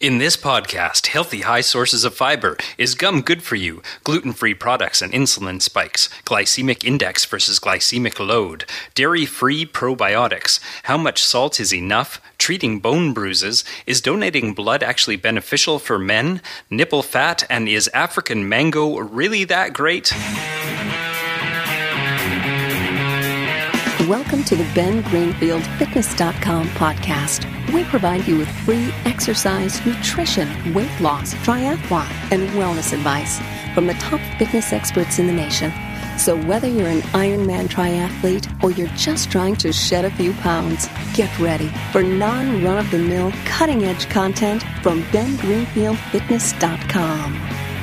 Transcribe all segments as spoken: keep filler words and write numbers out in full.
In this podcast, healthy high sources of fiber. Is gum good for you? Gluten-free products and insulin spikes. Glycemic index versus glycemic load. Dairy-free probiotics. How much salt is enough? Treating bone bruises. Is donating blood actually beneficial for men? Nipple fat, and is African mango really that great? Welcome to the Ben Greenfield Fitness dot com podcast. We provide you with free exercise, nutrition, weight loss, triathlon, and wellness advice from the top fitness experts in the nation. So whether you're an Ironman triathlete or you're just trying to shed a few pounds, get ready for non-run-of-the-mill, cutting-edge content from Ben Greenfield Fitness dot com.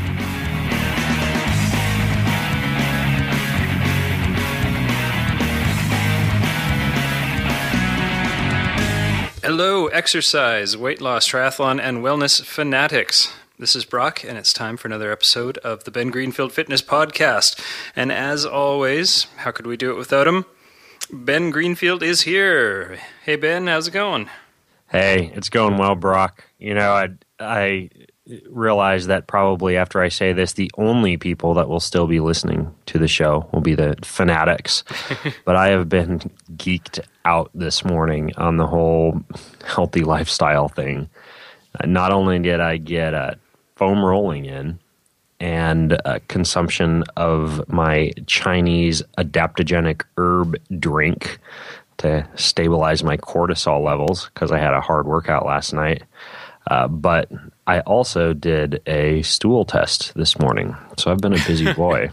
Hello, exercise, weight loss, triathlon, and wellness fanatics. This is Brock, and it's time for another episode of the Ben Greenfield Fitness Podcast. And as always, how could we do it without him? Ben Greenfield is here. Hey, Ben, how's it going? Hey, it's going well, Brock. You know, I I realize that probably after I say this, the only people that will still be listening to the show will be the fanatics. But I have been geeked out this morning on the whole healthy lifestyle thing. Uh, not only did I get a foam rolling in and a consumption of my Chinese adaptogenic herb drink to stabilize my cortisol levels because I had a hard workout last night. Uh, but I also did a stool test this morning, so I've been a busy boy.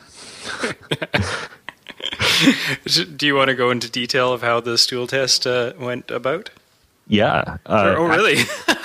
Do you want to go into detail of how the stool test uh, went about? Yeah. Uh, oh, really?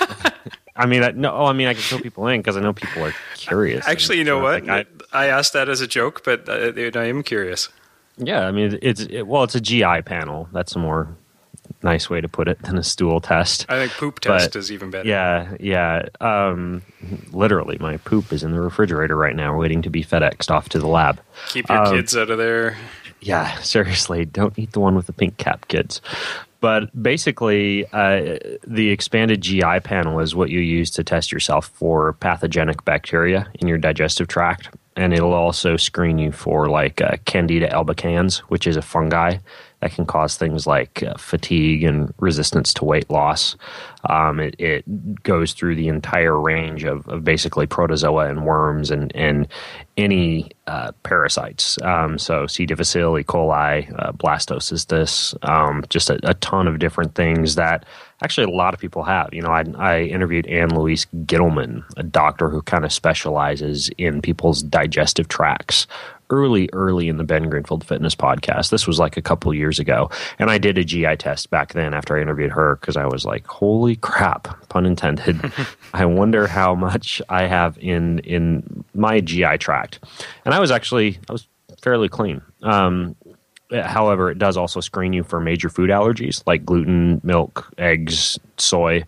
I mean, I, no. Oh, I mean, I can fill people in because I know people are curious. Actually, you know what? Like I, I asked that as a joke, but I, I am curious. Yeah, I mean, it's it, well, it's a G I panel. That's a more nice way to put it than a stool test. I think poop test but, is even better. Yeah, yeah. Um, literally, my poop is in the refrigerator right now, waiting to be FedExed off to the lab. Keep your um, kids out of there. Yeah, seriously, don't eat the one with the pink cap, kids. But basically, uh, the expanded G I panel is what you use to test yourself for pathogenic bacteria in your digestive tract. And it'll also screen you for like uh, Candida albicans, which is a fungi that can cause things like uh, fatigue and resistance to weight loss. Um, it, it goes through the entire range of, of basically protozoa and worms and, and any uh, parasites. Um, so C. difficile, E. coli, uh, blastocystis, um, just a, a ton of different things that actually a lot of people have. You know, I, I interviewed Ann Louise Gittleman, a doctor who kind of specializes in people's digestive tracts, early, early in the Ben Greenfield Fitness Podcast. This was like a couple years ago. And I did a G I test back then after I interviewed her because I was like, holy crap, pun intended. I wonder how much I have in in my G I tract. And I was actually, I was fairly clean. Um, however, it does also screen you for major food allergies like gluten, milk, eggs, soy.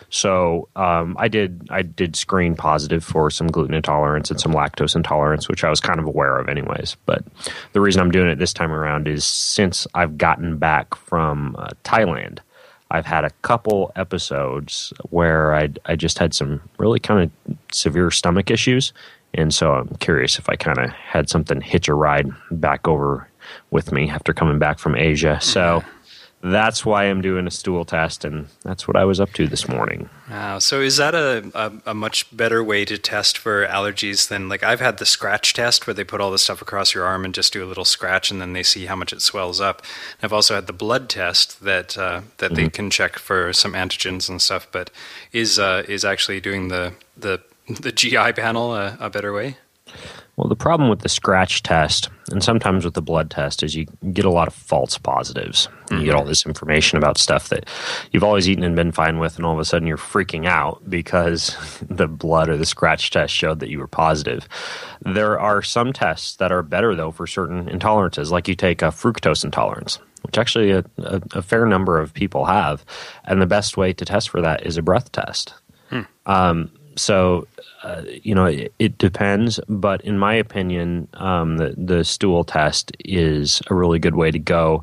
So um, I did I did screen positive for some gluten intolerance and some lactose intolerance, which I was kind of aware of anyways. But the reason I'm doing it this time around is since I've gotten back from uh, Thailand, I've had a couple episodes where I I just had some really kind of severe stomach issues. And so I'm curious if I kind of had something hitch a ride back over with me after coming back from Asia. So that's why I'm doing a stool test, and that's what I was up to this morning. Wow. So is that a, a, a much better way to test for allergies than, like, I've had the scratch test where they put all the stuff across your arm and just do a little scratch, and then they see how much it swells up. I've also had the blood test that uh, that mm-hmm. they can check for some antigens and stuff, but is uh, is actually doing the, the, the G I panel a, a better way? Well, the problem with the scratch test, and sometimes with the blood test, is you get a lot of false positives. Mm-hmm. You get all this information about stuff that you've always eaten and been fine with, and all of a sudden you're freaking out because the blood or the scratch test showed that you were positive. There are some tests that are better, though, for certain intolerances, like you take a fructose intolerance, which actually a, a, a fair number of people have, and the best way to test for that is a breath test. Hmm. Um, so... Uh, you know, it, it depends, but in my opinion, um, the, the stool test is a really good way to go.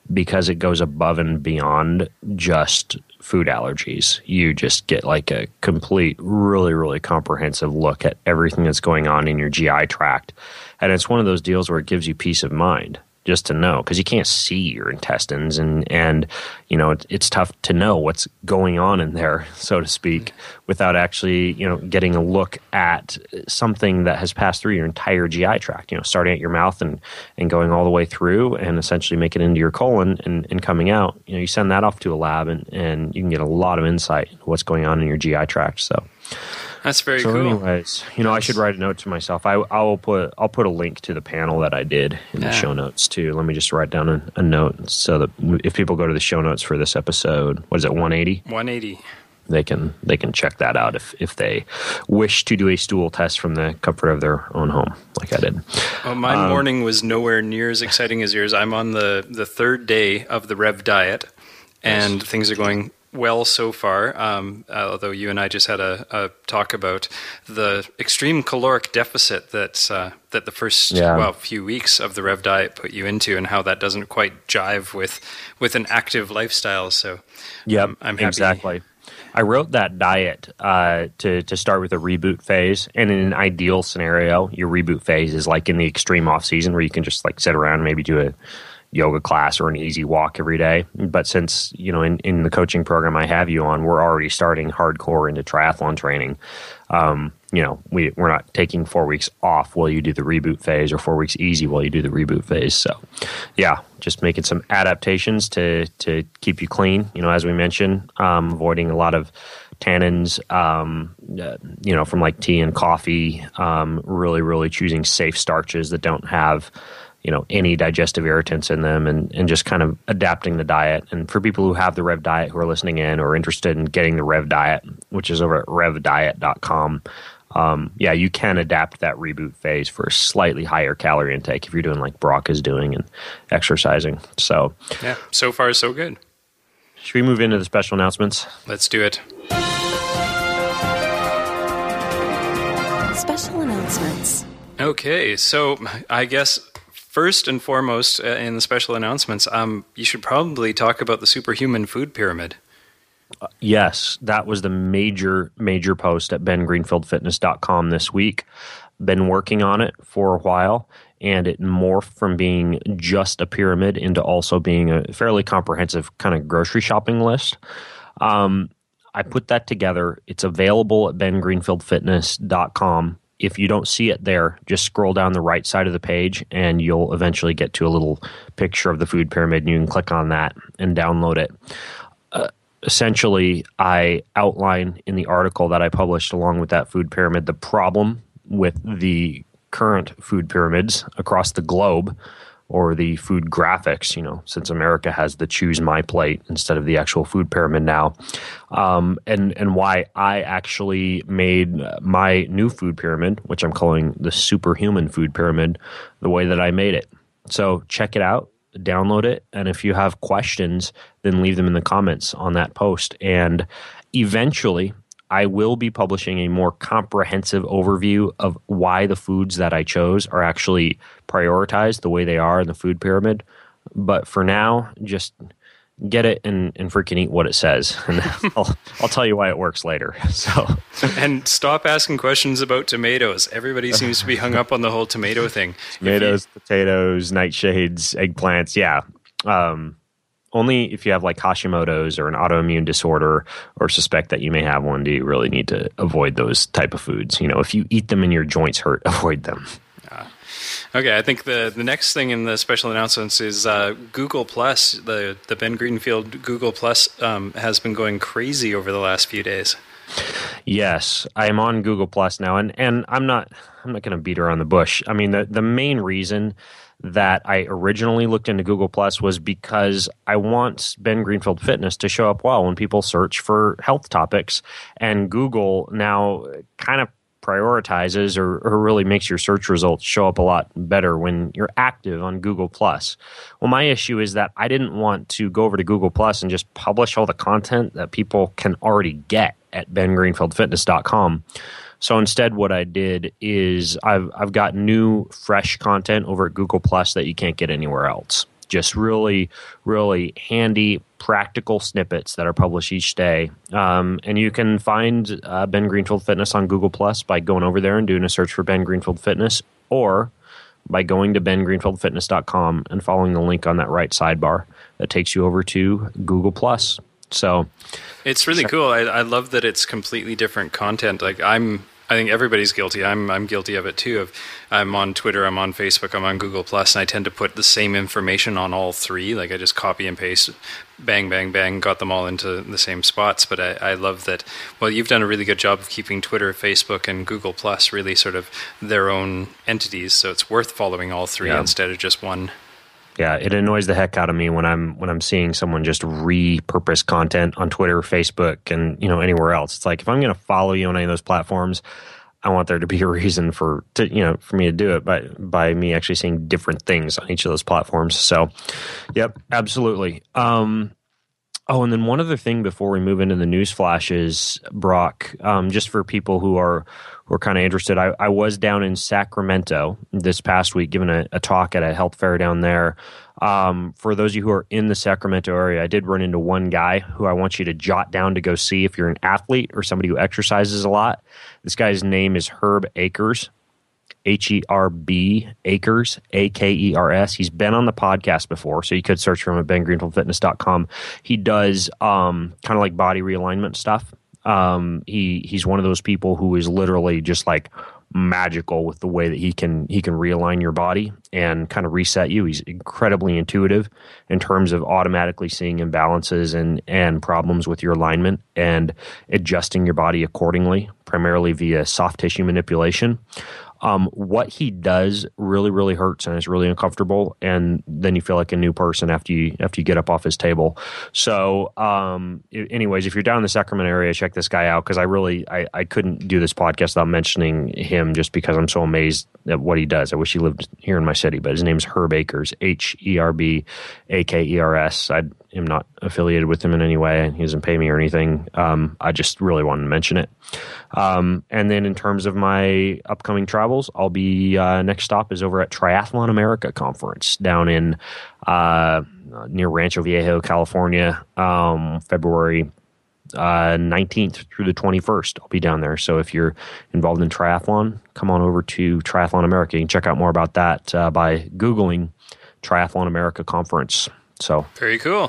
because it goes above and beyond just food allergies. You just get like a complete, really, really comprehensive look at everything that's going on in your G I tract. And it's one of those deals where it gives you peace of mind just to know, because you can't see your intestines, and, and you know, it, it's tough to know what's going on in there, so to speak, without actually, you know, getting a look at something that has passed through your entire G I tract, you know, starting at your mouth and, and going all the way through and essentially make it into your colon and, and coming out. You know, you send that off to a lab and, and you can get a lot of insight into what's going on in your G I tract. So that's very so cool. anyways, you know, I should write a note to myself. I, I will put I'll put a link to the panel that I did in yeah. the show notes too. Let me just write down a, a note so that if people go to the show notes for this episode, what is it, one eighty? one eighty. They can they can check that out if, if they wish to do a stool test from the comfort of their own home, like I did. Well, my um, morning was nowhere near as exciting as yours. I'm on the, the third day of the Rev diet, and yes. things are going well so far, um, uh, although you and I just had a, a talk about the extreme caloric deficit that uh, that the first yeah. well few weeks of the Rev diet put you into, and how that doesn't quite jive with with an active lifestyle. So yeah, um, I'm happy. Exactly. I wrote that diet uh, to to start with a reboot phase, and in an ideal scenario, your reboot phase is like in the extreme off season where you can just like sit around and maybe do a yoga class or an easy walk every day. But since, you know, in, in the coaching program I have you on, we're already starting hardcore into triathlon training. Um, you know, we, we're not taking four weeks off while you do the reboot phase, or four weeks easy while you do the reboot phase. So yeah, just making some adaptations to, to keep you clean, you know, as we mentioned, um, avoiding a lot of tannins, um, uh, you know, from like tea and coffee, um, really, really choosing safe starches that don't have, you know, any digestive irritants in them, and, and just kind of adapting the diet. And for people who have the Rev diet who are listening in or interested in getting the Rev diet, which is over at rev diet dot com, um, yeah, you can adapt that reboot phase for a slightly higher calorie intake if you're doing like Brock is doing and exercising. So yeah, so far so good. Should we move into the special announcements? Let's do it. Special announcements. Okay, so I guess first and foremost, uh, in the special announcements, um, you should probably talk about the Superhuman Food Pyramid. Uh, yes, that was the major, major post at ben greenfield fitness dot com this week. Been working on it for a while, and it morphed from being just a pyramid into also being a fairly comprehensive kind of grocery shopping list. Um, I put that together. It's available at ben greenfield fitness dot com. If you don't see it there, just scroll down the right side of the page and you'll eventually get to a little picture of the food pyramid, and you can click on that and download it. Uh, essentially, I outline in the article that I published along with that food pyramid the problem with the current food pyramids across the globe, or the food graphics, you know, since America has the choose my plate instead of the actual food pyramid now, um, and, and why I actually made my new food pyramid, which I'm calling the Superhuman Food Pyramid, the way that I made it. So check it out, download it, and if you have questions, then leave them in the comments on that post. And eventually, I will be publishing a more comprehensive overview of why the foods that I chose are actually prioritized the way they are in the food pyramid. But for now, just get it and, and freaking eat what it says. And I'll, I'll tell you why it works later. So, and stop asking questions about tomatoes. Everybody seems to be hung up on the whole tomato thing. Tomatoes, you, potatoes, nightshades, eggplants. Yeah. Um, Only if you have like Hashimoto's or an autoimmune disorder or suspect that you may have one do you really need to avoid those type of foods. You know, if you eat them and your joints hurt, avoid them. Uh, okay, I think the, the next thing in the special announcements is uh, Google Plus. The the Ben Greenfield Google Plus um, has been going crazy over the last few days. Yes, I am on Google Plus now, and, and I'm not I'm not going to beat around the bush. I mean, the the main reason that I originally looked into Google Plus was because I want Ben Greenfield Fitness to show up well when people search for health topics, and Google now kind of prioritizes or, or really makes your search results show up a lot better when you're active on Google Plus. Well, my issue is that I didn't want to go over to Google Plus and just publish all the content that people can already get at ben greenfield fitness dot com. So instead, what I did is I've I've got new, fresh content over at Google Plus that you can't get anywhere else. just really, really handy, practical snippets that are published each day. Um, and you can find uh, Ben Greenfield Fitness on Google Plus by going over there and doing a search for Ben Greenfield Fitness, or by going to ben greenfield fitness dot com and following the link on that right sidebar that takes you over to Google Plus. So it's really cool. I, I love that it's completely different content. Like I'm, I think everybody's guilty. I'm, I'm guilty of it too. Of I'm on Twitter, I'm on Facebook, I'm on Google Plus, and I tend to put the same information on all three. Like I just copy and paste, bang, bang, bang, got them all into the same spots. But I, I love that. Well, you've done a really good job of keeping Twitter, Facebook, and Google Plus really sort of their own entities. So it's worth following all three yeah. instead of just one. Yeah, it annoys the heck out of me when I'm when I'm seeing someone just repurpose content on Twitter, Facebook, and you know anywhere else. It's like if I'm going to follow you on any of those platforms, I want there to be a reason for to you know for me to do it by by me actually seeing different things on each of those platforms. So, yep, absolutely. Um, oh, and then one other thing before we move into the news flashes, Brock, um, just for people who are who are kind of interested, I, I was down in Sacramento this past week giving a, a talk at a health fair down there. Um, for those of you who are in the Sacramento area, I did run into one guy who I want you to jot down to go see if you're an athlete or somebody who exercises a lot. This guy's name is Herb Akers, H E R B Akers, A K E R S. He's been on the podcast before, so you could search for him at ben greenfield fitness dot com. He does um, kind of like body realignment stuff. Um, he he's one of those people who is literally just like magical with the way that he can he can realign your body and kind of reset you. He's incredibly intuitive in terms of automatically seeing imbalances and and problems with your alignment and adjusting your body accordingly, primarily via soft tissue manipulation. Um, what he does really, really hurts and is really uncomfortable, and then you feel like a new person after you after you get up off his table. So, um, anyways, if you're down in the Sacramento area, check this guy out because I really I, I couldn't do this podcast without mentioning him just because I'm so amazed at what he does. I wish he lived here in my city, but his name's Herb Akers, H E R B A K E R S. I am not affiliated with him in any way. He doesn't pay me or anything. Um, I just really wanted to mention it. Um, and then in terms of my upcoming travels, I'll be, uh, next stop is over at Triathlon America Conference down in, uh, near Rancho Viejo, California, um, February, uh, nineteenth through the twenty-first. I'll be down there. So if you're involved in triathlon, come on over to Triathlon America. You can check out more about that, uh, by Googling Triathlon America Conference. So very cool.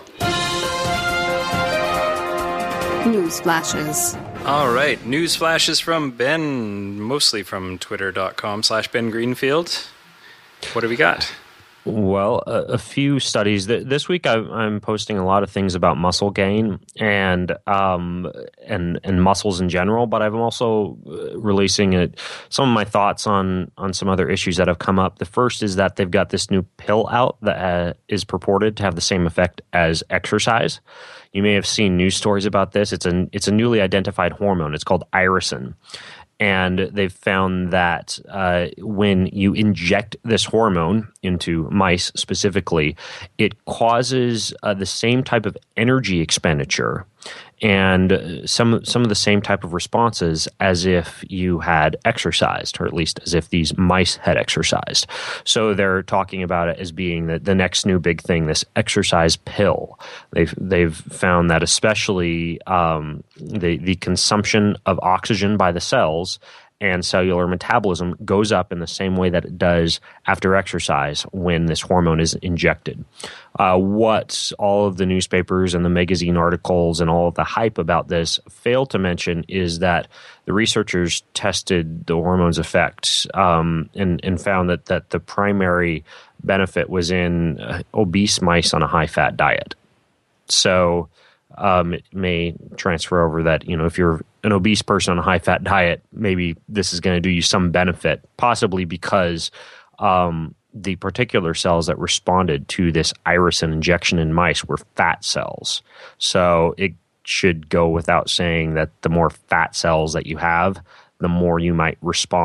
News flashes. All right, news flashes from Ben, mostly from twitter.com slash Ben Greenfield. What do we got? Well, a, a few studies. This week I, I'm posting a lot of things about muscle gain and um, and and muscles in general, but I'm also releasing it, some of my thoughts on on some other issues that have come up. The first is that they've got this new pill out that uh, is purported to have the same effect as exercise. You may have seen news stories about this. It's a it's a newly identified hormone. It's called irisin. And they've found that uh, when you inject this hormone into mice specifically, it causes uh, the same type of energy expenditure and some some of the same type of responses as if you had exercised, or at least as if these mice had exercised. So they're talking about it as being the, the next new big thing, this exercise pill. They've they've found that especially um, the the consumption of oxygen by the cells and cellular metabolism goes up in the same way that it does after exercise when this hormone is injected. Uh, what all of the newspapers and the magazine articles and all of the hype about this fail to mention is that the researchers tested the hormone's effects um, and, and found that, that the primary benefit was in uh, obese mice on a high-fat diet. So Um, it may transfer over that, you know, if you're an obese person on a high-fat diet, maybe this is going to do you some benefit, possibly because um, the particular cells that responded to this irisin injection in mice were fat cells. So it should go without saying that the more fat cells that you have, the more you might respond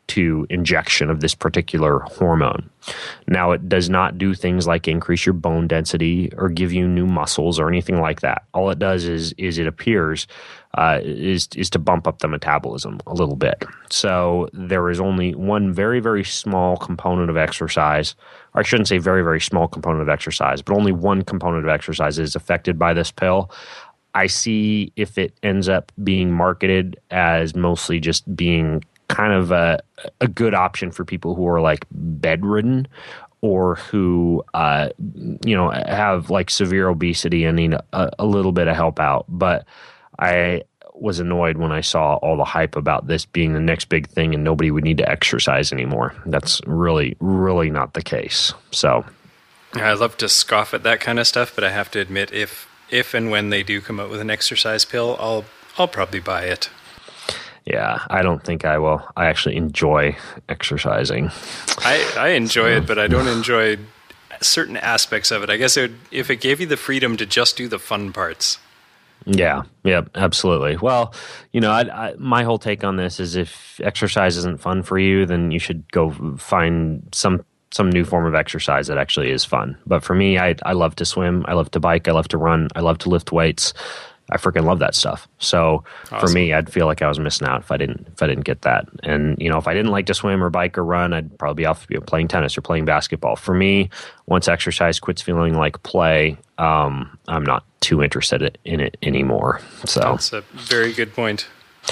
to injection of this particular hormone. Now, it does not do things like increase your bone density or give you new muscles or anything like that. All it does is is it appears uh, is is to bump up the metabolism a little bit. So there is only one very, very small component of exercise, or I shouldn't say very, very small component of exercise, but only one component of exercise is affected by this pill. I see if it ends up being marketed as mostly just being kind of a, a good option for people who are like bedridden or who, uh, you know, have like severe obesity and need a, a little bit of help out. But I was annoyed when I saw all the hype about this being the next big thing and nobody would need to exercise anymore. That's really, really not the case. So I love to scoff at that kind of stuff, but I have to admit, if if and when they do come out with an exercise pill, I'll I'll probably buy it. Yeah, I don't think I will. I actually enjoy exercising. I, I enjoy it, but I don't enjoy certain aspects of it. I guess it would, if it gave you the freedom to just do the fun parts. Yeah, yeah, absolutely. Well, you know, I, I, my whole take on this is if exercise isn't fun for you, then you should go find some some new form of exercise that actually is fun. But for me, I I love to swim, I love to bike, I love to run, I love to lift weights. I freaking love that stuff. So awesome. For me, I'd feel like I was missing out if I didn't if I didn't get that. And you know, if I didn't like to swim or bike or run, I'd probably be off you know, playing tennis or playing basketball. For me, once exercise quits feeling like play, um, I'm not too interested in it anymore. So that's a very good point.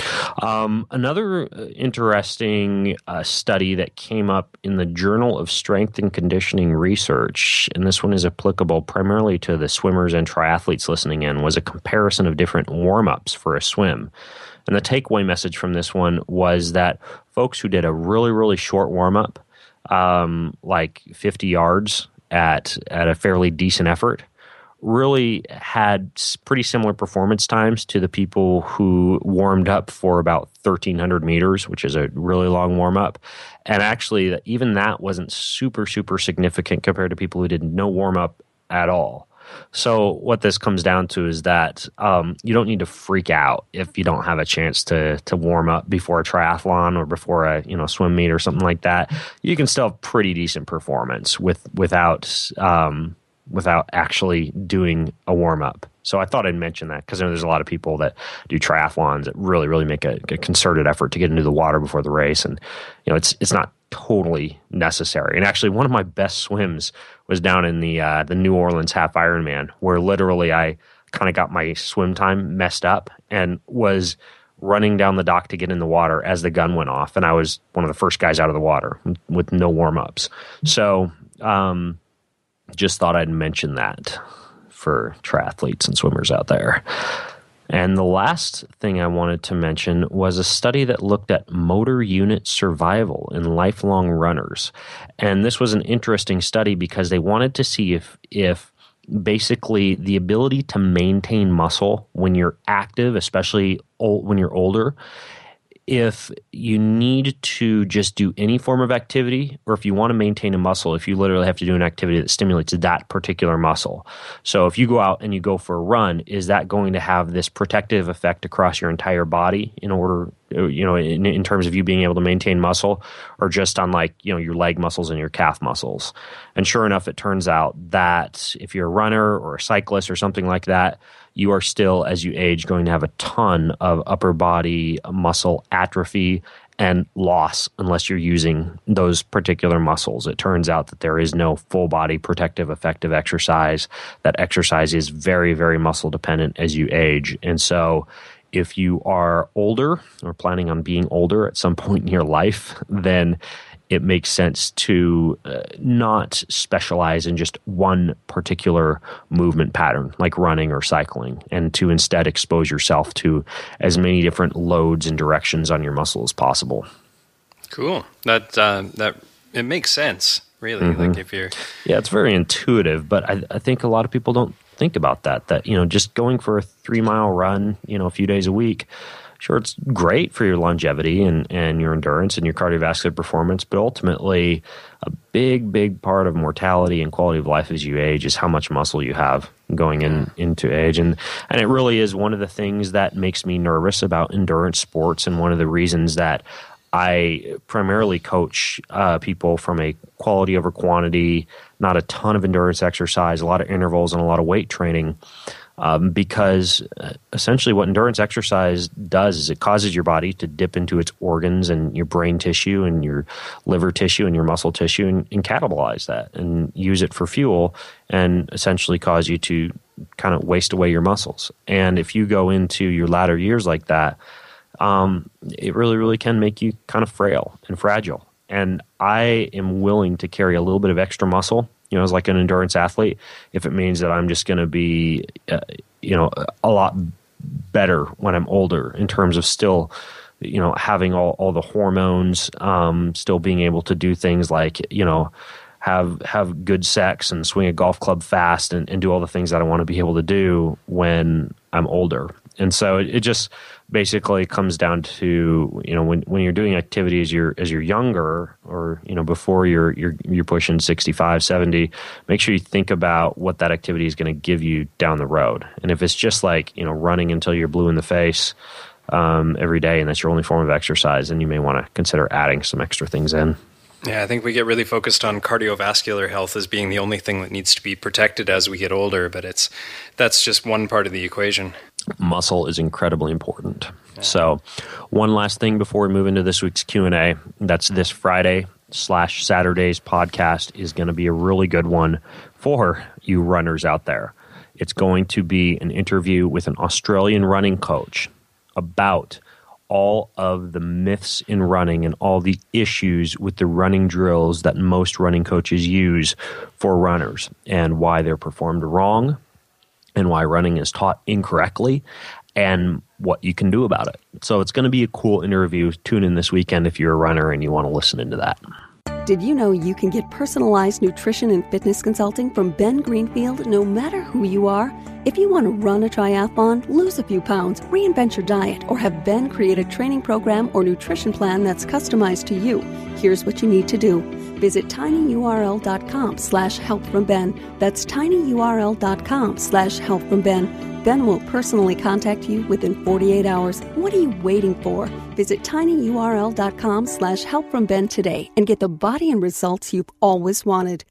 Um, another interesting uh, study that came up in the Journal of Strength and Conditioning Research, and this one is applicable primarily to the swimmers and triathletes listening in, was a comparison of different warm-ups for a swim. And the takeaway message from this one was that folks who did a really, really short warm-up, um, like fifty yards at at a fairly decent effort, really had pretty similar performance times to the people who warmed up for about thirteen hundred meters, which is a really long warm-up. And actually, even that wasn't super, super significant compared to people who did no warm-up at all. So what this comes down to is that um, you don't need to freak out if you don't have a chance to to warm up before a triathlon or before a you know swim meet or something like that. You can still have pretty decent performance with without um, without actually doing a warm-up. So I thought I'd mention that because there's a lot of people that do triathlons that really, really make a, a concerted effort to get into the water before the race. And, you know, it's it's not totally necessary. And actually, one of my best swims was down in the uh, the New Orleans Half Ironman, where literally I kind of got my swim time messed up and was running down the dock to get in the water as the gun went off. And I was one of the first guys out of the water with no warm-ups. So, um, just thought I'd mention that for triathletes and swimmers out there. And the last thing I wanted to mention was a study that looked at motor unit survival in lifelong runners. And this was an interesting study because they wanted to see if if basically the ability to maintain muscle when you're active, especially old, when you're older, if you need to just do any form of activity, or if you want to maintain a muscle, if you literally have to do an activity that stimulates that particular muscle. So if you go out and you go for a run, is that going to have this protective effect across your entire body in order, you know, in, in terms of you being able to maintain muscle, or just on like, you know, your leg muscles and your calf muscles? And sure enough, it turns out that if you're a runner or a cyclist or something like that, you are still, as you age, going to have a ton of upper body muscle atrophy and loss unless you're using those particular muscles. It turns out that there is no full body protective effect of exercise, that exercise is very, very muscle dependent as you age. And so if you are older or planning on being older at some point in your life, then it makes sense to uh, not specialize in just one particular movement pattern like running or cycling, and to instead expose yourself to as many different loads and directions on your muscle as possible. Cool. That uh, that it makes sense, really. Mm-hmm. Like if you're yeah, it's very intuitive, but I, I think a lot of people don't think about that. That you know, just going for a three mile run, you know, a few days a week. Sure, it's great for your longevity and, and your endurance and your cardiovascular performance, but ultimately a big, big part of mortality and quality of life as you age is how much muscle you have going in, into age. And, and it really is one of the things that makes me nervous about endurance sports, and one of the reasons that I primarily coach uh, people from a quality over quantity, not a ton of endurance exercise, a lot of intervals, and a lot of weight training. Um, because essentially what endurance exercise does is it causes your body to dip into its organs and your brain tissue and your liver tissue and your muscle tissue and, and catabolize that and use it for fuel and essentially cause you to kind of waste away your muscles. And if you go into your latter years like that, um, it really, really can make you kind of frail and fragile. And I am willing to carry a little bit of extra muscle, you know, as like an endurance athlete, if it means that I'm just going to be, uh, you know, a lot better when I'm older in terms of still, you know, having all, all the hormones, um, still being able to do things like, you know, have have good sex and swing a golf club fast and, and do all the things that I want to be able to do when I'm older. And so it, it just basically comes down to, you know, when, when you're doing activity as you're as you're younger, or, you know, before you're you're you're pushing sixty-five, seventy, make sure you think about what that activity is going to give you down the road. And if it's just like, you know, running until you're blue in the face um, every day, and that's your only form of exercise, then you may want to consider adding some extra things in. Yeah, I think we get really focused on cardiovascular health as being the only thing that needs to be protected as we get older, but it's that's just one part of the equation. Muscle is incredibly important. Yeah. So one last thing before we move into this week's Q and A, that's this Friday slash Saturday's podcast is going to be a really good one for you runners out there. It's going to be an interview with an Australian running coach about all of the myths in running and all the issues with the running drills that most running coaches use for runners and why they're performed wrong and why running is taught incorrectly and what you can do about it. So it's going to be a cool interview. Tune in this weekend if you're a runner and you want to listen into that. Did you know you can get personalized nutrition and fitness consulting from Ben Greenfield no matter who you are? If you want to run a triathlon, lose a few pounds, reinvent your diet, or have Ben create a training program or nutrition plan that's customized to you, here's what you need to do. Visit tinyurl.com slash help from Ben. That's tinyurl.com slash help from Ben. Ben will personally contact you within forty-eight hours. What are you waiting for? Visit tinyurl.com slash help from Ben today and get the body and results you've always wanted.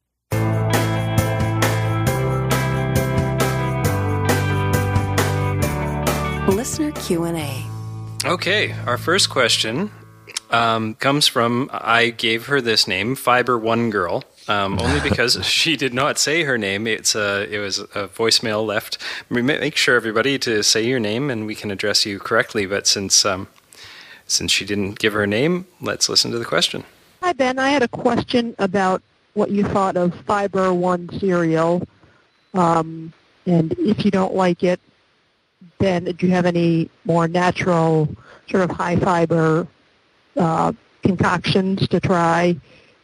Listener Q and A. Okay, our first question um, comes from, I gave her this name, Fiber One Girl. Um, only because she did not say her name. It's a, it was a voicemail left. Make sure, everybody, to say your name and we can address you correctly. But since um, since she didn't give her name, let's listen to the question. Hi, Ben. I had a question about what you thought of Fiber One cereal. Um, and if you don't like it, then do you have any more natural, sort of high-fiber uh, concoctions to try?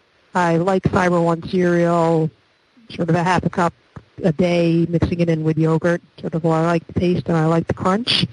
I like Fiber One cereal, sort of a half a cup a day, mixing it in with yogurt. Sort of, well, I like the taste and I like the crunch.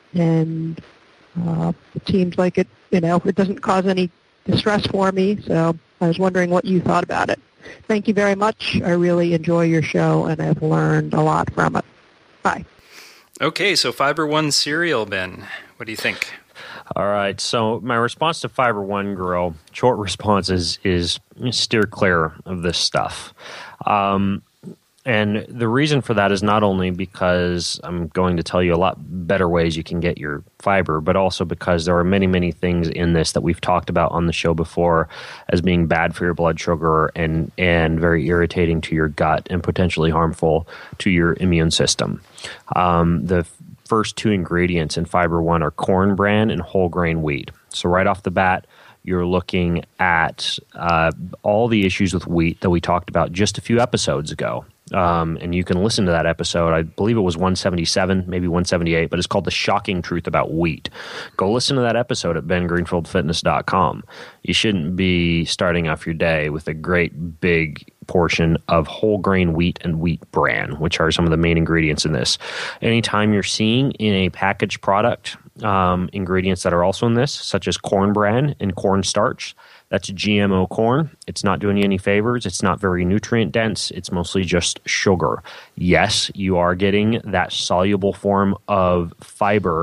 And uh, it seems like it, you know, it doesn't cause any distress for me. So I was wondering what you thought about it. Thank you very much. I really enjoy your show and I've learned a lot from it. Bye. Okay, so Fiber One cereal, Ben. What do you think? All right, so my response to Fiber One Girl, short response is, is steer clear of this stuff. Um, and the reason for that is not only because I'm going to tell you a lot better ways you can get your fiber, but also because there are many, many things in this that we've talked about on the show before as being bad for your blood sugar and, and very irritating to your gut and potentially harmful to your immune system. Um, the first two ingredients in Fiber One are corn bran and whole grain wheat. So right off the bat, you're looking at uh, all the issues with wheat that we talked about just a few episodes ago. Um, and you can listen to that episode. I believe it was one seventy-seven, maybe one seventy-eight, but it's called The Shocking Truth About Wheat. Go listen to that episode at ben greenfield fitness dot com. You shouldn't be starting off your day with a great big portion of whole grain wheat and wheat bran, which are some of the main ingredients in this. Anytime you're seeing in a packaged product um, ingredients that are also in this, such as corn bran and corn starch, that's G M O corn. It's not doing you any favors. It's not very nutrient dense. It's mostly just sugar. Yes, you are getting that soluble form of fiber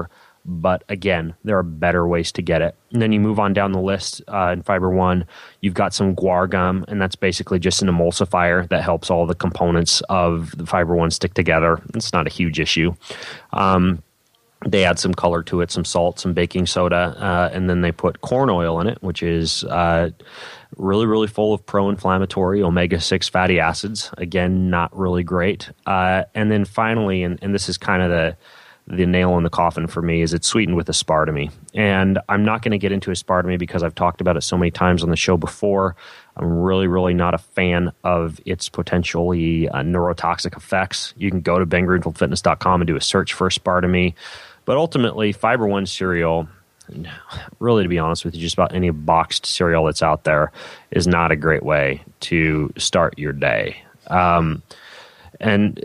But again, there are better ways to get it. And then you move on down the list uh, in Fiber One, you've got some guar gum, and that's basically just an emulsifier that helps all the components of the Fiber One stick together. It's not a huge issue. Um, They add some color to it, some salt, some baking soda, uh, and then they put corn oil in it, which is uh, really, really full of pro-inflammatory omega six fatty acids. Again, not really great. Uh, and then finally, and, and this is kind of the the nail in the coffin for me, is it's sweetened with aspartame. And I'm not going to get into aspartame because I've talked about it so many times on the show before. I'm really, really not a fan of its potentially uh, neurotoxic effects. You can go to ben greenfield fitness dot com and do a search for aspartame. But ultimately, Fiber One cereal, really to be honest with you, just about any boxed cereal that's out there, is not a great way to start your day. Um, and,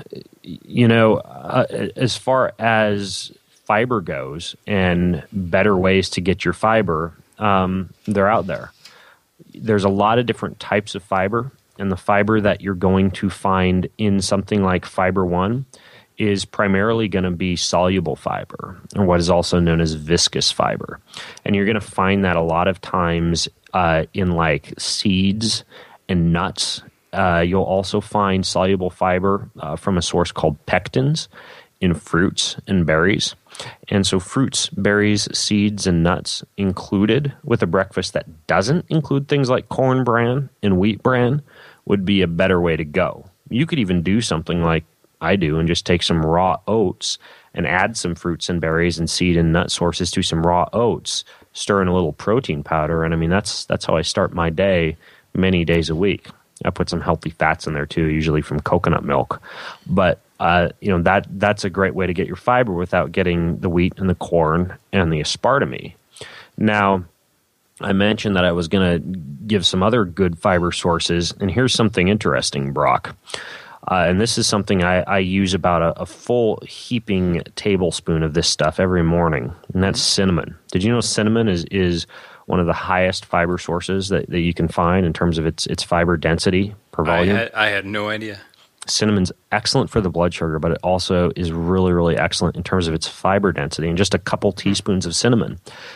you know, uh, as far as fiber goes and better ways to get your fiber, um, they're out there. There's a lot of different types of fiber, and the fiber that you're going to find in something like Fiber One is primarily going to be soluble fiber, or what is also known as viscous fiber. And you're going to find that a lot of times uh, in like seeds and nuts. Uh, you'll also find soluble fiber uh, from a source called pectins in fruits and berries. And so fruits, berries, seeds, and nuts included with a breakfast that doesn't include things like corn bran and wheat bran would be a better way to go. You could even do something like I do and just take some raw oats and add some fruits and berries and seed and nut sources to some raw oats, stir in a little protein powder. And I mean, that's that's how I start my day many days a week. I put some healthy fats in there too, usually from coconut milk. But uh, you know, that that's a great way to get your fiber without getting the wheat and the corn and the aspartame. Now, I mentioned that I was going to give some other good fiber sources, and here's something interesting, Brock. Uh, and this is something I, I use about a, a full heaping tablespoon of this stuff every morning, and that's cinnamon. Did you know cinnamon is, is one of the highest fiber sources that, that you can find in terms of its its fiber density per volume? I had, I had no idea. Cinnamon's excellent for the blood sugar, but it also is really, really excellent in terms of its fiber density. And just a couple teaspoons of cinnamon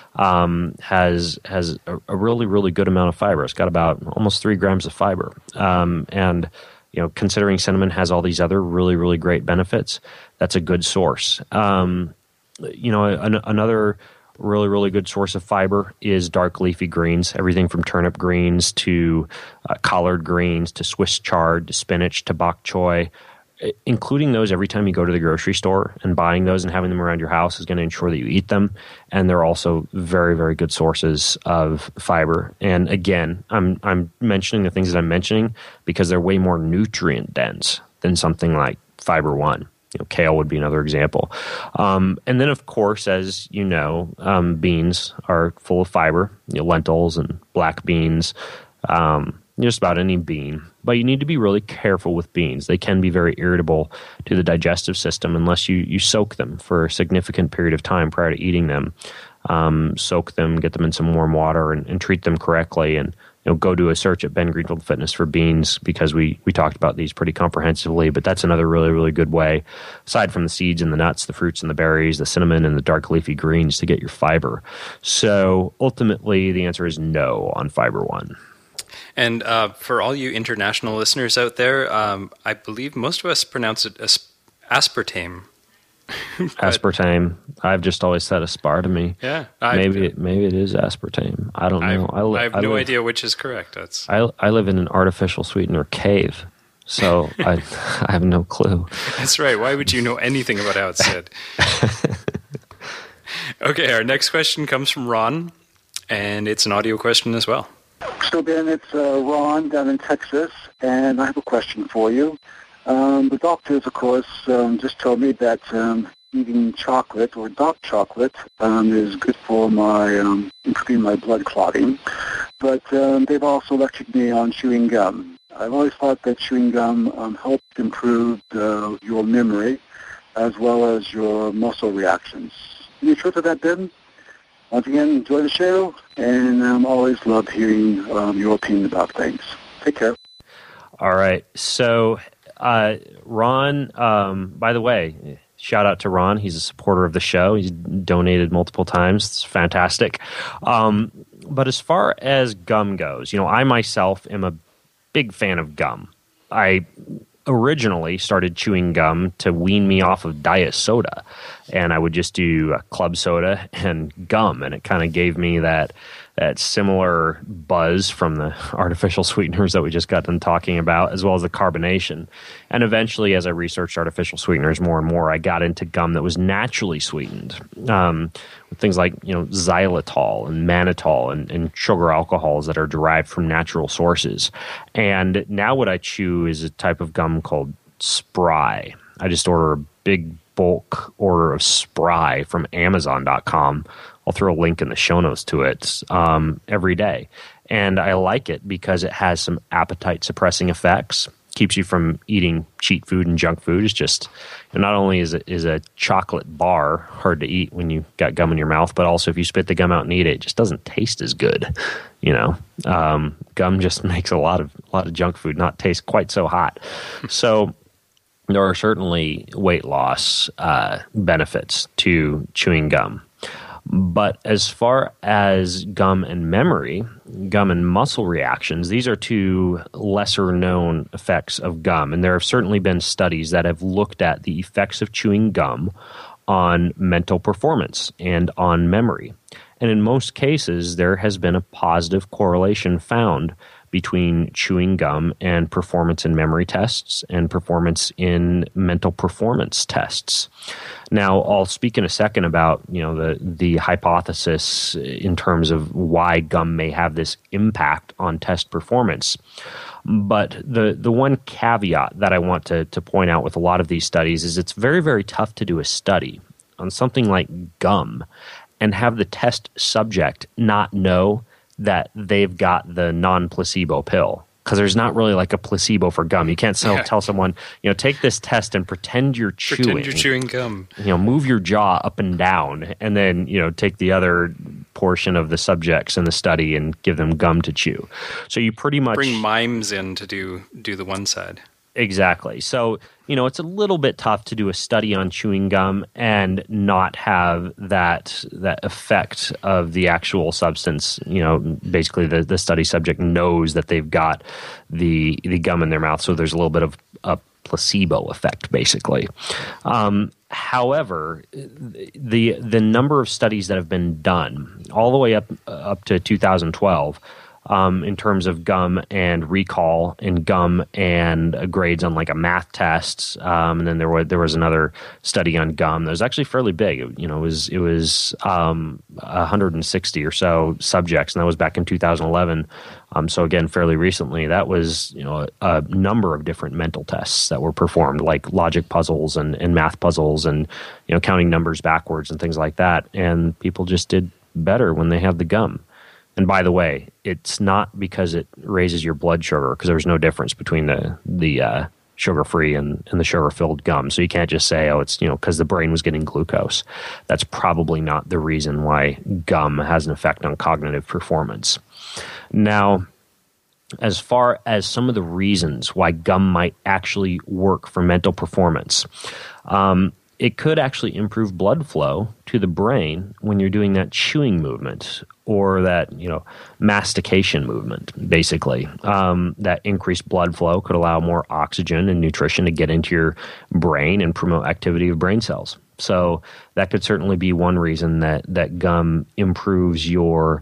um, has has a, a really, really good amount of fiber. It's got about almost three grams of fiber. Um, and you know, considering cinnamon has all these other really, really great benefits, that's a good source. Um, you know, an, another really, really good source of fiber is dark leafy greens, everything from turnip greens to uh, collard greens to Swiss chard to spinach to bok choy. Including those every time you go to the grocery store and buying those and having them around your house is going to ensure that you eat them. And they're also very, very good sources of fiber. And again, I'm I'm mentioning the things that I'm mentioning because they're way more nutrient dense than something like Fiber One. You know, kale would be another example. Um, and then, of course, as you know, um, beans are full of fiber. You know, lentils and black beans, um, just about any bean. But you need to be really careful with beans. They can be very irritable to the digestive system unless you, you soak them for a significant period of time prior to eating them. Um, soak them, get them in some warm water, and, and treat them correctly. And you know, go do a search at Ben Greenfield Fitness for beans because we we talked about these pretty comprehensively. But that's another really, really good way, aside from the seeds and the nuts, the fruits and the berries, the cinnamon and the dark leafy greens, to get your fiber. So ultimately, the answer is no on Fiber One. And uh, for all you international listeners out there, um, I believe most of us pronounce it as aspartame. Aspartame. I've just always said aspartame. Yeah, I've, maybe it, maybe it is aspartame. I don't know. I've, I, li- I have I no live, idea which is correct. That's I I live in an artificial sweetener cave, so I I have no clue. That's right. Why would you know anything about how it's said? Okay, our next question comes from Ron, and it's an audio question as well. So, Ben, it's uh, Ron down in Texas, and I have a question for you. Um, the doctors, of course, um, just told me that um, eating chocolate or dark chocolate um, is good for my um, improving my blood clotting, but um, they've also lectured me on chewing gum. I've always thought that chewing gum um, helped improve uh, your memory as well as your muscle reactions. Any truth to that, Ben? Once again, enjoy the show, and I um, always love hearing um, your opinion about things. Take care. All right. So, uh, Ron, um, by the way, Shout out to Ron. He's a supporter of the show. He's donated multiple times. It's fantastic. Um, but as far as gum goes, you know, I myself am a big fan of gum. I originally started chewing gum to wean me off of diet soda, and I would just do a club soda and gum, and it kind of gave me that that similar buzz from the artificial sweeteners that we just got done talking about, as well as the carbonation. And eventually, as I researched artificial sweeteners more and more, I got into gum that was naturally sweetened, um, with things like, you know, xylitol and mannitol and, and sugar alcohols that are derived from natural sources. And now what I chew is a type of gum called Spry. I just order a big bulk order of Spry from Amazon dot com. I'll throw a link in the show notes to it um, every day. And I like it because it has some appetite suppressing effects, keeps you from eating cheat food and junk food. It's just, and not only is it is a chocolate bar hard to eat when you got gum in your mouth, but also if you spit the gum out and eat it, it just doesn't taste as good. You know, um, gum just makes a lot of a lot of junk food not taste quite so hot. So there are certainly weight loss uh, benefits to chewing gum. But as far as gum and memory, gum and muscle reactions, these are two lesser known effects of gum. And there have certainly been studies that have looked at the effects of chewing gum on mental performance and on memory. And in most cases, there has been a positive correlation found between chewing gum and performance in memory tests and performance in mental performance tests. Now, I'll speak in a second about, you know, the the hypothesis in terms of why gum may have this impact on test performance. But the the one caveat that I want to to point out with a lot of these studies is it's very, very tough to do a study on something like gum and have the test subject not know that they've got the non-placebo pill, because there's not really like a placebo for gum. You can't tell, yeah. tell someone, you know, take this test and pretend you're chewing. Pretend you're chewing gum. You know, move your jaw up and down, and then, you know, take the other portion of the subjects in the study and give them gum to chew. So you pretty much bring mimes in to do do the one side. Exactly. So, you know, it's a little bit tough to do a study on chewing gum and not have that that effect of the actual substance. You know, basically the, the study subject knows that they've got the the gum in their mouth, so there's a little bit of a placebo effect, basically. Um, however, the the number of studies that have been done all the way up up to two thousand twelve. Um, in terms of gum and recall and gum and uh, grades on like a math test, um, and then there was there was another study on gum that was actually fairly big. It, you know, it was it was um, one hundred sixty or so subjects, and that was back in two thousand eleven. Um, so again, fairly recently, that was, you know, a, a number of different mental tests that were performed, like logic puzzles and, and math puzzles, and, you know, counting numbers backwards and things like that. And people just did better when they had the gum. And by the way, it's not because it raises your blood sugar, because there's no difference between the the uh, sugar-free and, and the sugar-filled gum. So you can't just say, oh, it's, you know, because the brain was getting glucose. That's probably not the reason why gum has an effect on cognitive performance. Now, as far as some of the reasons why gum might actually work for mental performance, um, it could actually improve blood flow to the brain when you're doing that chewing movement or that, you know, mastication movement, basically. Um, that increased blood flow could allow more oxygen and nutrition to get into your brain and promote activity of brain cells. So that could certainly be one reason that, that gum improves your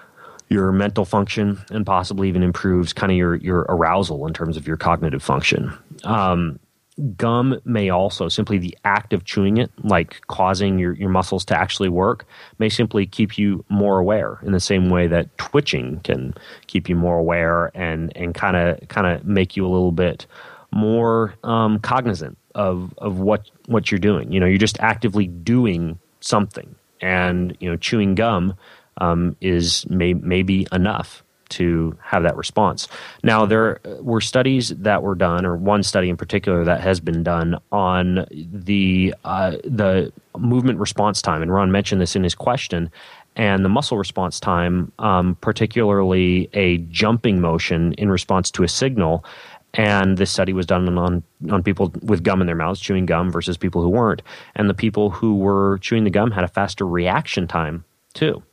your mental function and possibly even improves kind of your, your arousal in terms of your cognitive function. Um, Gum may also, simply the act of chewing it, like causing your, your muscles to actually work, may simply keep you more aware in the same way that twitching can keep you more aware and and kind of kind of make you a little bit more um, cognizant of of what what you're doing. You know, you're just actively doing something, and you know, chewing gum um, is may maybe enough to have that response. Now, there were studies that were done, or one study in particular that has been done on the uh, the movement response time, and Ron mentioned this in his question, and the muscle response time, um, particularly a jumping motion in response to a signal, And this study was done on, on people with gum in their mouths, chewing gum, versus people who weren't. And the people who were chewing the gum had a faster reaction time, too.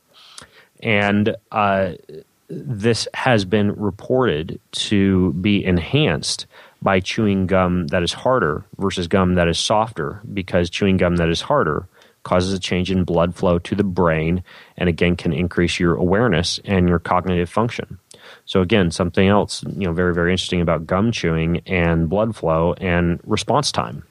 And uh, this has been reported to be enhanced by chewing gum that is harder versus gum that is softer, because chewing gum that is harder causes a change in blood flow to the brain and, again, can increase your awareness and your cognitive function. So again, something else, you know, very, very interesting about gum chewing and blood flow and response time.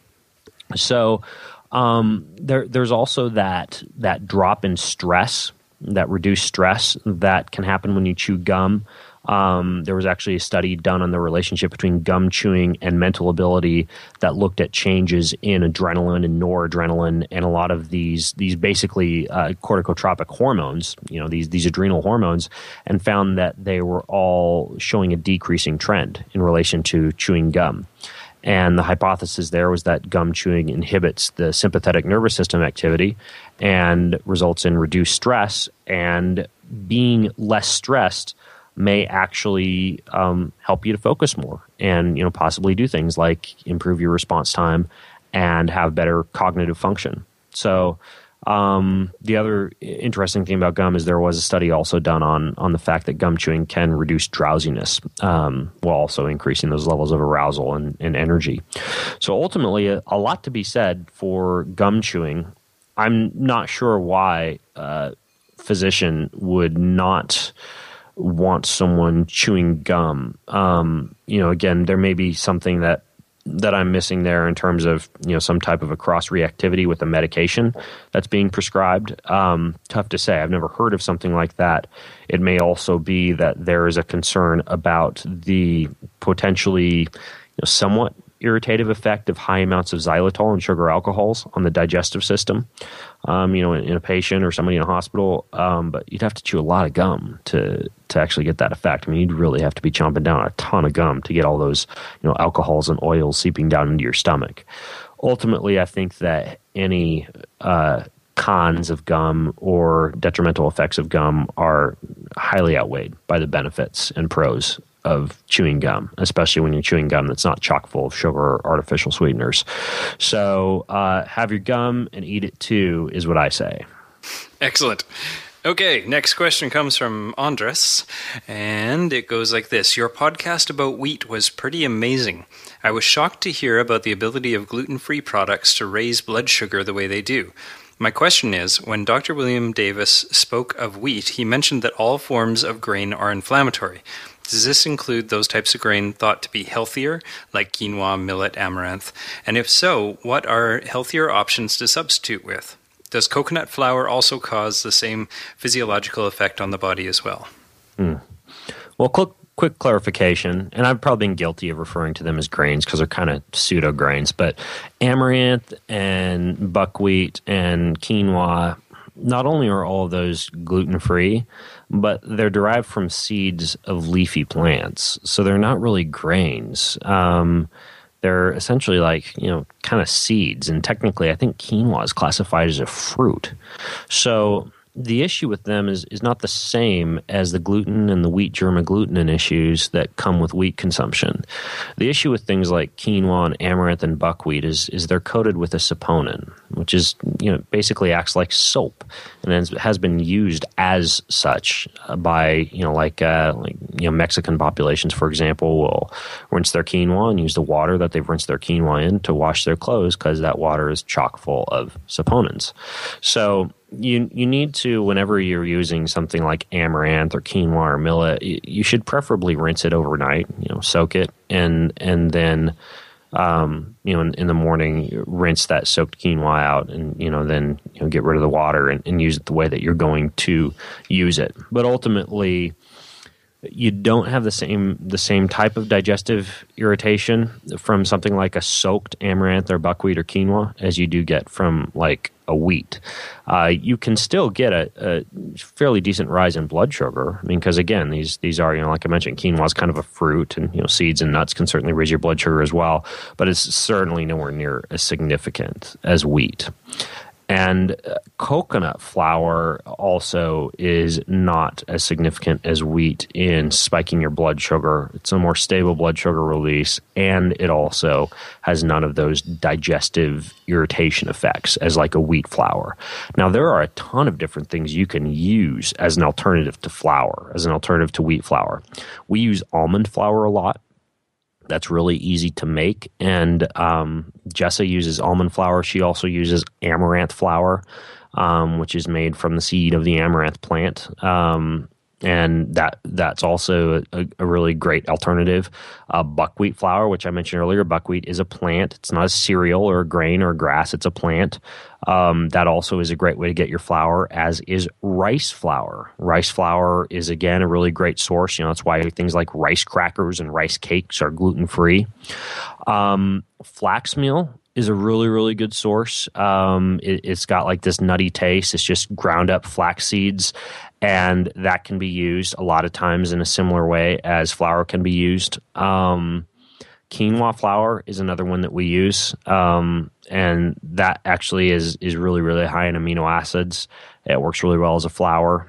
So um, there, there's also that that drop in stress, that reduced stress that can happen when you chew gum. Um, there was actually a study done on the relationship between gum chewing and mental ability that looked at changes in adrenaline and noradrenaline and a lot of these these basically uh, corticotropic hormones, you know, these these adrenal hormones, and found that they were all showing a decreasing trend in relation to chewing gum. And the hypothesis there was that gum chewing inhibits the sympathetic nervous system activity and results in reduced stress, and being less stressed may actually um, help you to focus more and, you know, possibly do things like improve your response time and have better cognitive function. So um, the other interesting thing about gum is there was a study also done on on the fact that gum chewing can reduce drowsiness um, while also increasing those levels of arousal and, and energy. So ultimately, a, a lot to be said for gum chewing. I'm not sure why a physician would not want someone chewing gum. Um, you know, again, there may be something that that I'm missing there in terms of, you know, some type of a cross-reactivity with a medication that's being prescribed. Um, tough to say. I've never heard of something like that. It may also be that there is a concern about the potentially, you know, somewhat irritative effect of high amounts of xylitol and sugar alcohols on the digestive system, um, you know, in, in a patient or somebody in a hospital. Um, but you'd have to chew a lot of gum to to actually get that effect. I mean, you'd really have to be chomping down a ton of gum to get all those, you know, alcohols and oils seeping down into your stomach. Ultimately, I think that any uh, cons of gum or detrimental effects of gum are highly outweighed by the benefits and pros of chewing gum, especially when you're chewing gum that's not chock full of sugar or artificial sweeteners. So uh, have your gum and eat it too, is what I say. Excellent. Okay, next question comes from Andres, and it goes like this. Your podcast about wheat was pretty amazing. I was shocked to hear about the ability of gluten-free products to raise blood sugar the way they do. My question is, when Doctor William Davis spoke of wheat, he mentioned that all forms of grain are inflammatory. Does this include those types of grain thought to be healthier, like quinoa, millet, amaranth? And if so, what are healthier options to substitute with? Does coconut flour also cause the same physiological effect on the body as well? Mm. Well, quick, quick clarification, and I've probably been guilty of referring to them as grains because they're kind of pseudo grains, but amaranth and buckwheat and quinoa, not only are all of those gluten-free, but they're derived from seeds of leafy plants, so they're not really grains. Um, they're essentially like, you know, kind of seeds, and technically I think quinoa is classified as a fruit. So the issue with them is, is not the same as the gluten and the wheat germ agglutinin issues that come with wheat consumption. The issue with things like quinoa and amaranth and buckwheat is is they're coated with a saponin, which is, you know, basically acts like soap, and has been used as such by, you know, like uh, like you know Mexican populations, for example, will rinse their quinoa and use the water that they've rinsed their quinoa in to wash their clothes because that water is chock full of saponins. So You you need to, whenever you're using something like amaranth or quinoa or millet, you, you should preferably rinse it overnight. You know, soak it, and and then um, you know in, in the morning rinse that soaked quinoa out, and you know then you know get rid of the water and, and use it the way that you're going to use it. But ultimately, you don't have the same the same type of digestive irritation from something like a soaked amaranth or buckwheat or quinoa as you do get from like a wheat. Uh, you can still get a, a fairly decent rise in blood sugar. I mean, because again, these these are, you know, like I mentioned, quinoa is kind of a fruit, and you know, seeds and nuts can certainly raise your blood sugar as well. But it's certainly nowhere near as significant as wheat. And uh, coconut flour also is not as significant as wheat in spiking your blood sugar. It's a more stable blood sugar release, and it also has none of those digestive irritation effects as like a wheat flour. Now, there are a ton of different things you can use as an alternative to flour, as an alternative to wheat flour. We use almond flour a lot. That's really easy to make. And um, Jessa uses almond flour. She also uses amaranth flour, um, which is made from the seed of the amaranth plant. Um, and that that's also a, a really great alternative. Uh, buckwheat flour, which I mentioned earlier, buckwheat is a plant. It's not a cereal or a grain or a grass. It's a plant. Um, that also is a great way to get your flour, as is rice flour. Rice flour is, again, a really great source. You know, that's why things like rice crackers and rice cakes are gluten-free. Um, flax meal is a really, really good source. Um, it, it's got like this nutty taste. It's just ground up flax seeds, and that can be used a lot of times in a similar way as flour can be used. Um, quinoa flour is another one that we use, um, and that actually is is really, really high in amino acids. It works really well as a flour.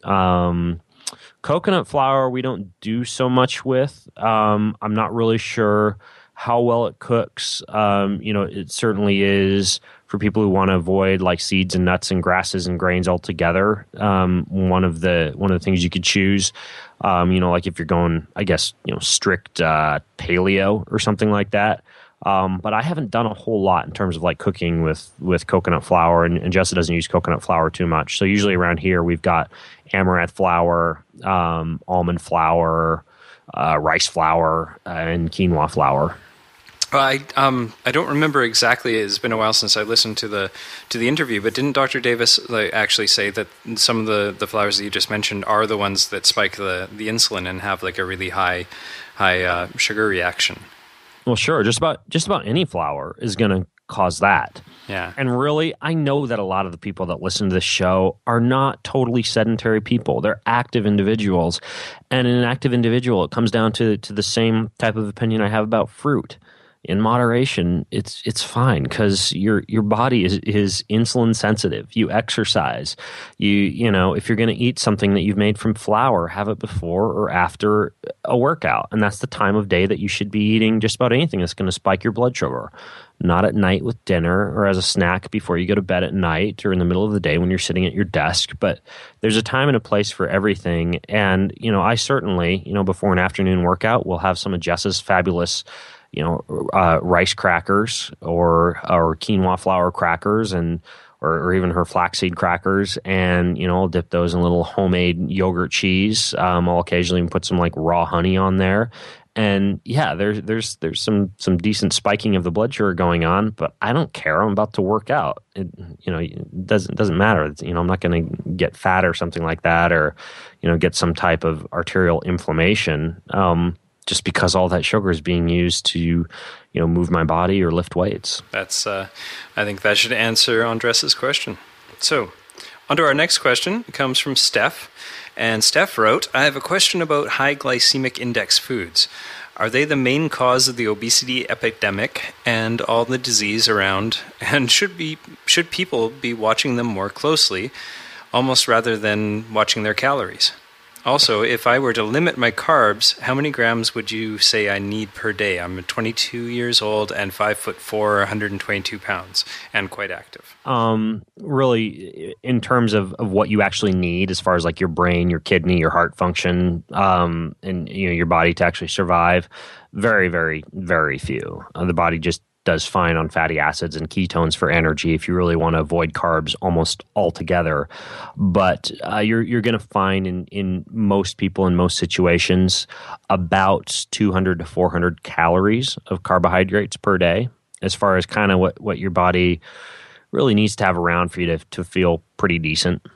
Um, coconut flour we don't do so much with. Um, I'm not really sure how well it cooks. Um, you know, it certainly is for people who want to avoid like seeds and nuts and grasses and grains altogether. Um, one of the one of the things you could choose. Um, you know, like if you're going, I guess, you know, strict uh, paleo or something like that. Um, but I haven't done a whole lot in terms of like cooking with, with coconut flour, and, and Jessa doesn't use coconut flour too much. So usually around here we've got amaranth flour, um, almond flour, uh, rice flour, uh, and quinoa flour. Well, I um I don't remember exactly. It's been a while since I listened to the to the interview. But didn't Doctor Davis like, actually say that some of the, the flours that you just mentioned are the ones that spike the, the insulin and have like a really high high uh, sugar reaction? Well, sure. Just about just about any flour is going to cause that. Yeah. And really, I know that a lot of the people that listen to this show are not totally sedentary people. They're active individuals. And in an active individual, it comes down to to the same type of opinion I have about fruit. In moderation, it's it's fine because your your body is, is insulin sensitive. You exercise. You you know, if you're going to eat something that you've made from flour, have it before or after a workout. And that's the time of day that you should be eating just about anything that's going to spike your blood sugar. Not at night with dinner or as a snack before you go to bed at night or in the middle of the day when you're sitting at your desk. But there's a time and a place for everything. And, you know, I certainly, you know, before an afternoon workout, will have some of Jessa's fabulous you know, uh, rice crackers or or quinoa flour crackers, and or, or even her flaxseed crackers, and you know, I'll dip those in a little homemade yogurt cheese. Um, I'll occasionally put some like raw honey on there, and yeah, there's there's there's some some decent spiking of the blood sugar going on. But I don't care. I'm about to work out. It, you know, it doesn't doesn't matter. It's, you know, I'm not going to get fat or something like that, or you know, get some type of arterial inflammation. Um, just because all that sugar is being used to, you know, move my body or lift weights. That's, uh, I think that should answer Andres's question. So, on to our next question. It comes from Steph. And Steph wrote, I have a question about high glycemic index foods. Are they the main cause of the obesity epidemic and all the disease around? And should be should people be watching them more closely, almost rather than watching their calories? Also, if I were to limit my carbs, how many grams would you say I need per day? I'm twenty-two years old and five foot four, one hundred twenty-two pounds, and quite active. Um, really, in terms of, of what you actually need, as far as like your brain, your kidney, your heart function, um, and you know your body to actually survive, very, very, very few. Uh, the body just does fine on fatty acids and ketones for energy if you really want to avoid carbs almost altogether. But uh, you're you're going to find in, in most people in most situations about two hundred to four hundred calories of carbohydrates per day, as far as kind of what, what your body really needs to have around for you to, to feel pretty decent.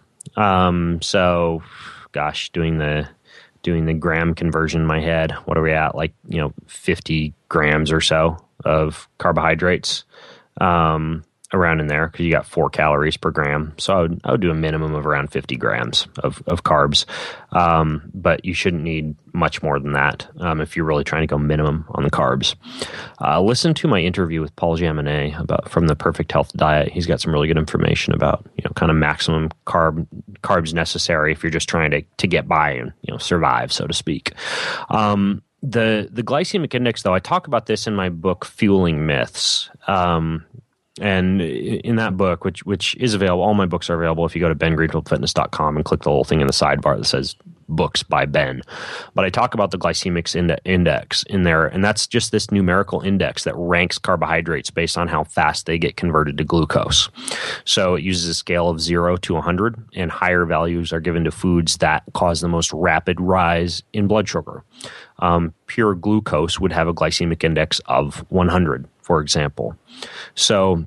Um, so, gosh, doing the doing the gram conversion in my head, what are we at? Like, you know, fifty grams or so of carbohydrates. Um, around in there because you got four calories per gram. So I would, I would do a minimum of around fifty grams of, of carbs. Um, but you shouldn't need much more than that um, if you're really trying to go minimum on the carbs. Uh, listen to my interview with Paul Jaminet about from the Perfect Health Diet. He's got some really good information about, you know, kind of maximum carb carbs necessary if you're just trying to, to get by and, you know, survive, so to speak. Um, the, the glycemic index, though, I talk about this in my book, Fueling Myths. Um, And in that book, which which is available, all my books are available if you go to ben greenfield fitness dot com and click the little thing in the sidebar that says Books by Ben. But I talk about the glycemic index in there, and that's just this numerical index that ranks carbohydrates based on how fast they get converted to glucose. So it uses a scale of zero to one hundred, and higher values are given to foods that cause the most rapid rise in blood sugar. Um, pure glucose would have a glycemic index of one hundred, for example. So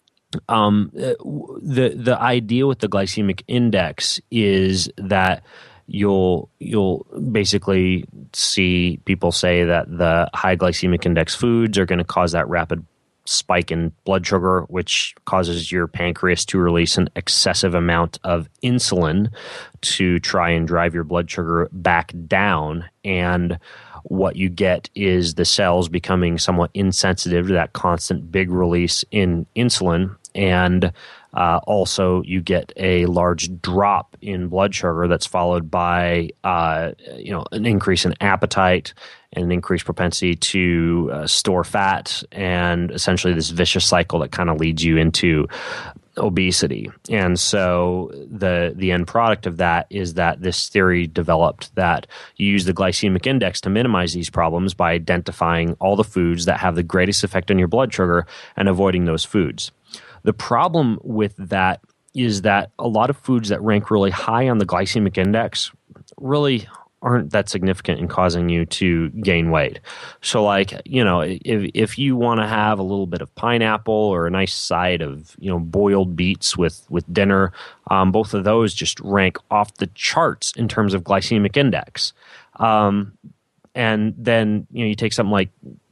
um, the the idea with the glycemic index is that you'll you'll basically see people say that the high glycemic index foods are going to cause that rapid spike in blood sugar, which causes your pancreas to release an excessive amount of insulin to try and drive your blood sugar back down. And what you get is the cells becoming somewhat insensitive to that constant big release in insulin. And uh, also you get a large drop in blood sugar that's followed by uh, you know an increase in appetite and an increased propensity to uh, store fat, and essentially this vicious cycle that kind of leads you into obesity. And so the the end product of that is that this theory developed that you use the glycemic index to minimize these problems by identifying all the foods that have the greatest effect on your blood sugar and avoiding those foods. The problem with that is that a lot of foods that rank really high on the glycemic index really aren't that significant in causing you to gain weight. So like, you know, if if you want to have a little bit of pineapple or a nice side of, you know, boiled beets with, with dinner, um, both of those just rank off the charts in terms of glycemic index. Um, and then, you know, you take something like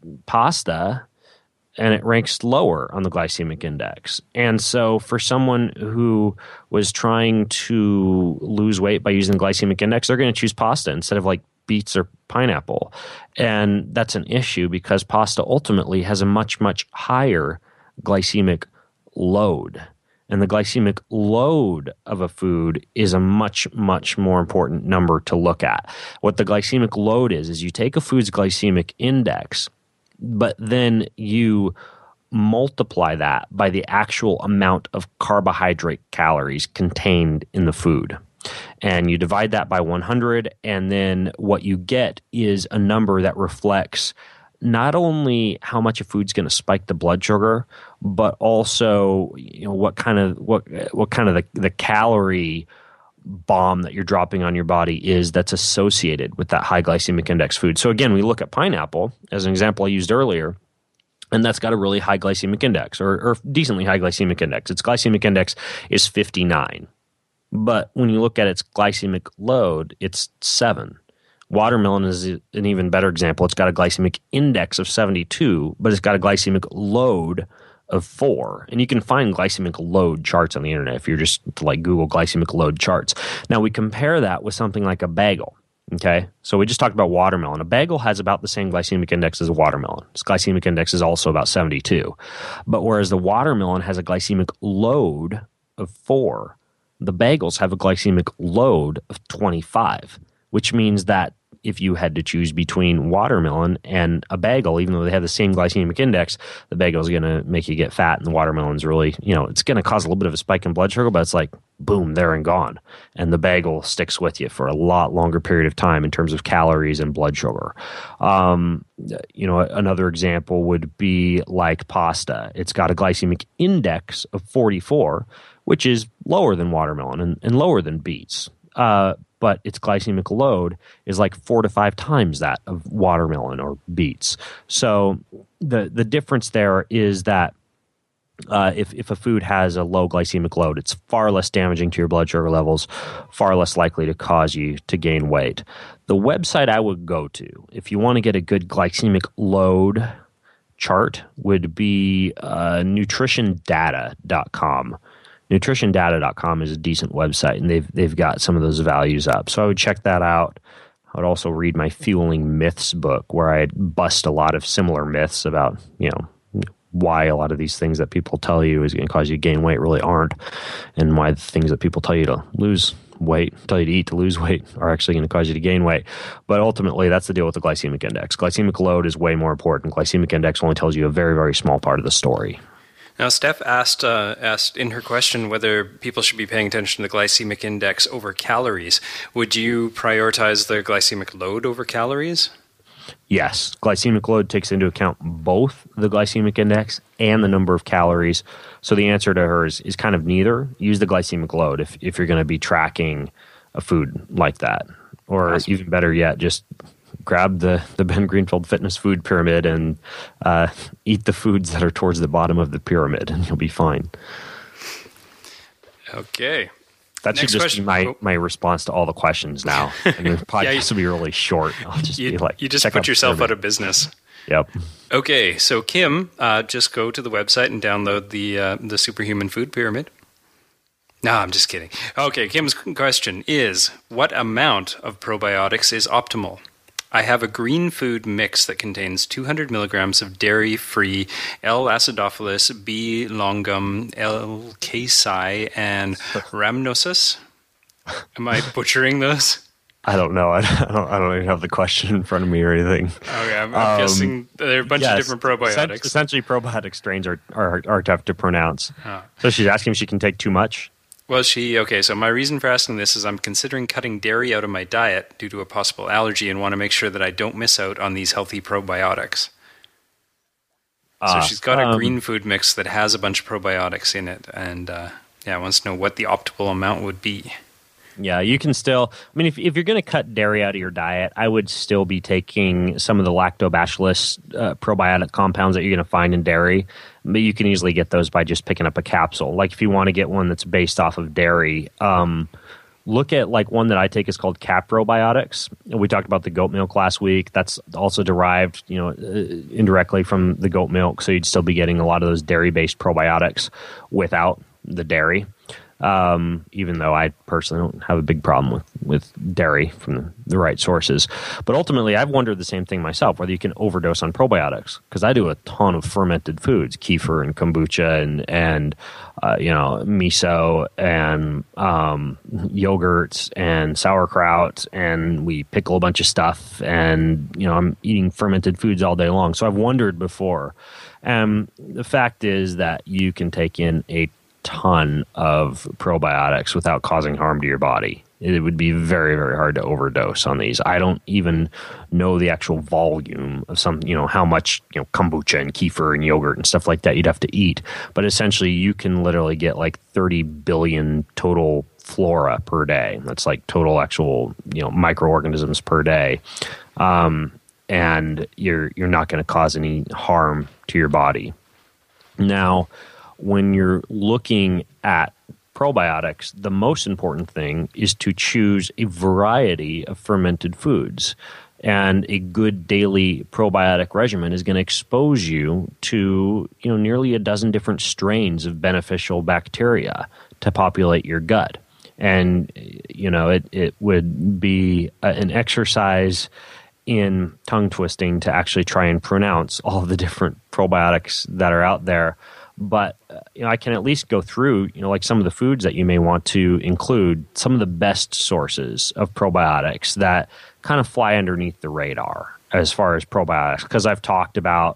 pasta and it ranks lower on the glycemic index. And so for someone who was trying to lose weight by using the glycemic index, they're going to choose pasta instead of like beets or pineapple. And that's an issue because pasta ultimately has a much, much higher glycemic load. And the glycemic load of a food is a much, much more important number to look at. What the glycemic load is, is you take a food's glycemic index, but then you multiply that by the actual amount of carbohydrate calories contained in the food. And you divide that by one hundred, and then what you get is a number that reflects not only how much a food's going to spike the blood sugar, but also, you know, what kind of what what kind of the, the calorie bomb that you're dropping on your body is that's associated with that high glycemic index food. So again, we look at pineapple as an example I used earlier, and that's got a really high glycemic index or, or decently high glycemic index. Its glycemic index is fifty-nine. But when you look at its glycemic load, it's seven. Watermelon is an even better example. It's got a glycemic index of seventy-two, but it's got a glycemic load of four. And you can find glycemic load charts on the internet if you're just to like Google glycemic load charts. Now we compare that with something like a bagel. Okay, so we just talked about watermelon. A bagel has about the same glycemic index as a watermelon. Its glycemic index is also about seventy-two. But whereas the watermelon has a glycemic load of four, the bagels have a glycemic load of twenty-five, which means that if you had to choose between watermelon and a bagel, even though they have the same glycemic index, the bagel is going to make you get fat, and the watermelon's really, you know, it's going to cause a little bit of a spike in blood sugar, but it's like, boom, there and gone. And the bagel sticks with you for a lot longer period of time in terms of calories and blood sugar. Um, you know, another example would be like pasta. It's got a glycemic index of forty-four, which is lower than watermelon and, and lower than beets. Uh, but its glycemic load is like four to five times that of watermelon or beets. So the the difference there is that uh, if, if a food has a low glycemic load, it's far less damaging to your blood sugar levels, far less likely to cause you to gain weight. The website I would go to, if you want to get a good glycemic load chart would be uh, nutrition data dot com. nutrition data dot com is a decent website, and they've they've got some of those values up. So I would check that out. I would also read my Fueling Myths book, where I bust a lot of similar myths about, you know, why a lot of these things that people tell you is going to cause you to gain weight really aren't, and why the things that people tell you to lose weight, tell you to eat to lose weight, are actually going to cause you to gain weight. But ultimately, that's the deal with the glycemic index. Glycemic load is way more important. Glycemic index only tells you a very, very small part of the story. Now, Steph asked uh, asked in her question whether people should be paying attention to the glycemic index over calories. Would you prioritize the glycemic load over calories? Yes. Glycemic load takes into account both the glycemic index and the number of calories. So the answer to her is, is kind of neither. Use the glycemic load if, if you're going to be tracking a food like that. Or awesome. Even better yet, just grab the, the Ben Greenfield Fitness Food Pyramid and uh, eat the foods that are towards the bottom of the pyramid, and you'll be fine. Okay. That Next should just question. be my, oh. my response to all the questions now. And the podcast yeah, you, will be really short. I'll just you, be like, you just put yourself out of business. Yep. Okay, so Kim, uh, just go to the website and download the uh, the Superhuman Food Pyramid. No, I'm just kidding. Okay, Kim's question is, what amount of probiotics is optimal? I have a green food mix that contains two hundred milligrams of dairy-free L. acidophilus, B. longum, L. casei, and rhamnosus. Am I butchering those? I don't know. I don't, I don't even have the question in front of me or anything. Okay, I'm, I'm um, guessing there are a bunch yes, of different probiotics. Essentially, probiotic strains are, are, are tough to pronounce. Huh. So she's asking if she can take too much? Well, she, okay, so my reason for asking this is I'm considering cutting dairy out of my diet due to a possible allergy and want to make sure that I don't miss out on these healthy probiotics. Uh, so she's got a um, green food mix that has a bunch of probiotics in it, and uh, yeah, wants to know what the optimal amount would be. Yeah, you can still, I mean, if, if you're going to cut dairy out of your diet, I would still be taking some of the lactobacillus uh, probiotic compounds that you're going to find in dairy, but you can easily get those by just picking up a capsule. Like if you want to get one that's based off of dairy, um, look at like one that I take is called Caprobiotics. We talked about the goat milk last week. That's also derived, you know, uh, indirectly from the goat milk, so you'd still be getting a lot of those dairy-based probiotics without the dairy. Um, even though I personally don't have a big problem with, with dairy from the, the right sources. But ultimately, I've wondered the same thing myself, whether you can overdose on probiotics. Because I do a ton of fermented foods, kefir and kombucha and, and uh, you know, miso and um, yogurts and sauerkraut, and we pickle a bunch of stuff, and, you know, I'm eating fermented foods all day long. So I've wondered before. And the fact is that you can take in a ton of probiotics without causing harm to your body. It would be very, very hard to overdose on these. I don't even know the actual volume of some, you know, how much, you know, kombucha and kefir and yogurt and stuff like that you'd have to eat. But essentially, you can literally get like thirty billion total flora per day. That's like total actual, you know, microorganisms per day. Um, and you're you're not going to cause any harm to your body. Now, when you're looking at probiotics, the most important thing is to choose a variety of fermented foods. And a good daily probiotic regimen is going to expose you to, you know, nearly a dozen different strains of beneficial bacteria to populate your gut. And, you know, it, it would be a, an exercise in tongue twisting to actually try and pronounce all the different probiotics that are out there. But uh, you know, I can at least go through, you know, like some of the foods that you may want to include, some of the best sources of probiotics that kind of fly underneath the radar as far as probiotics. Because I've talked about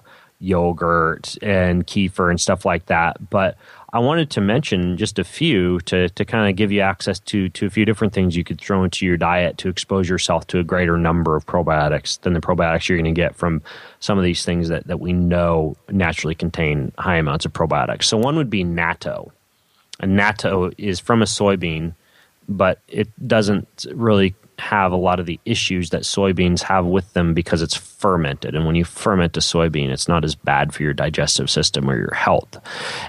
yogurt and kefir and stuff like that, but I wanted to mention just a few to to kind of give you access to to a few different things you could throw into your diet to expose yourself to a greater number of probiotics than the probiotics you're going to get from some of these things that, that we know naturally contain high amounts of probiotics. So one would be natto. And natto is from a soybean, but it doesn't really have a lot of the issues that soybeans have with them because it's fermented. And when you ferment a soybean, it's not as bad for your digestive system or your health.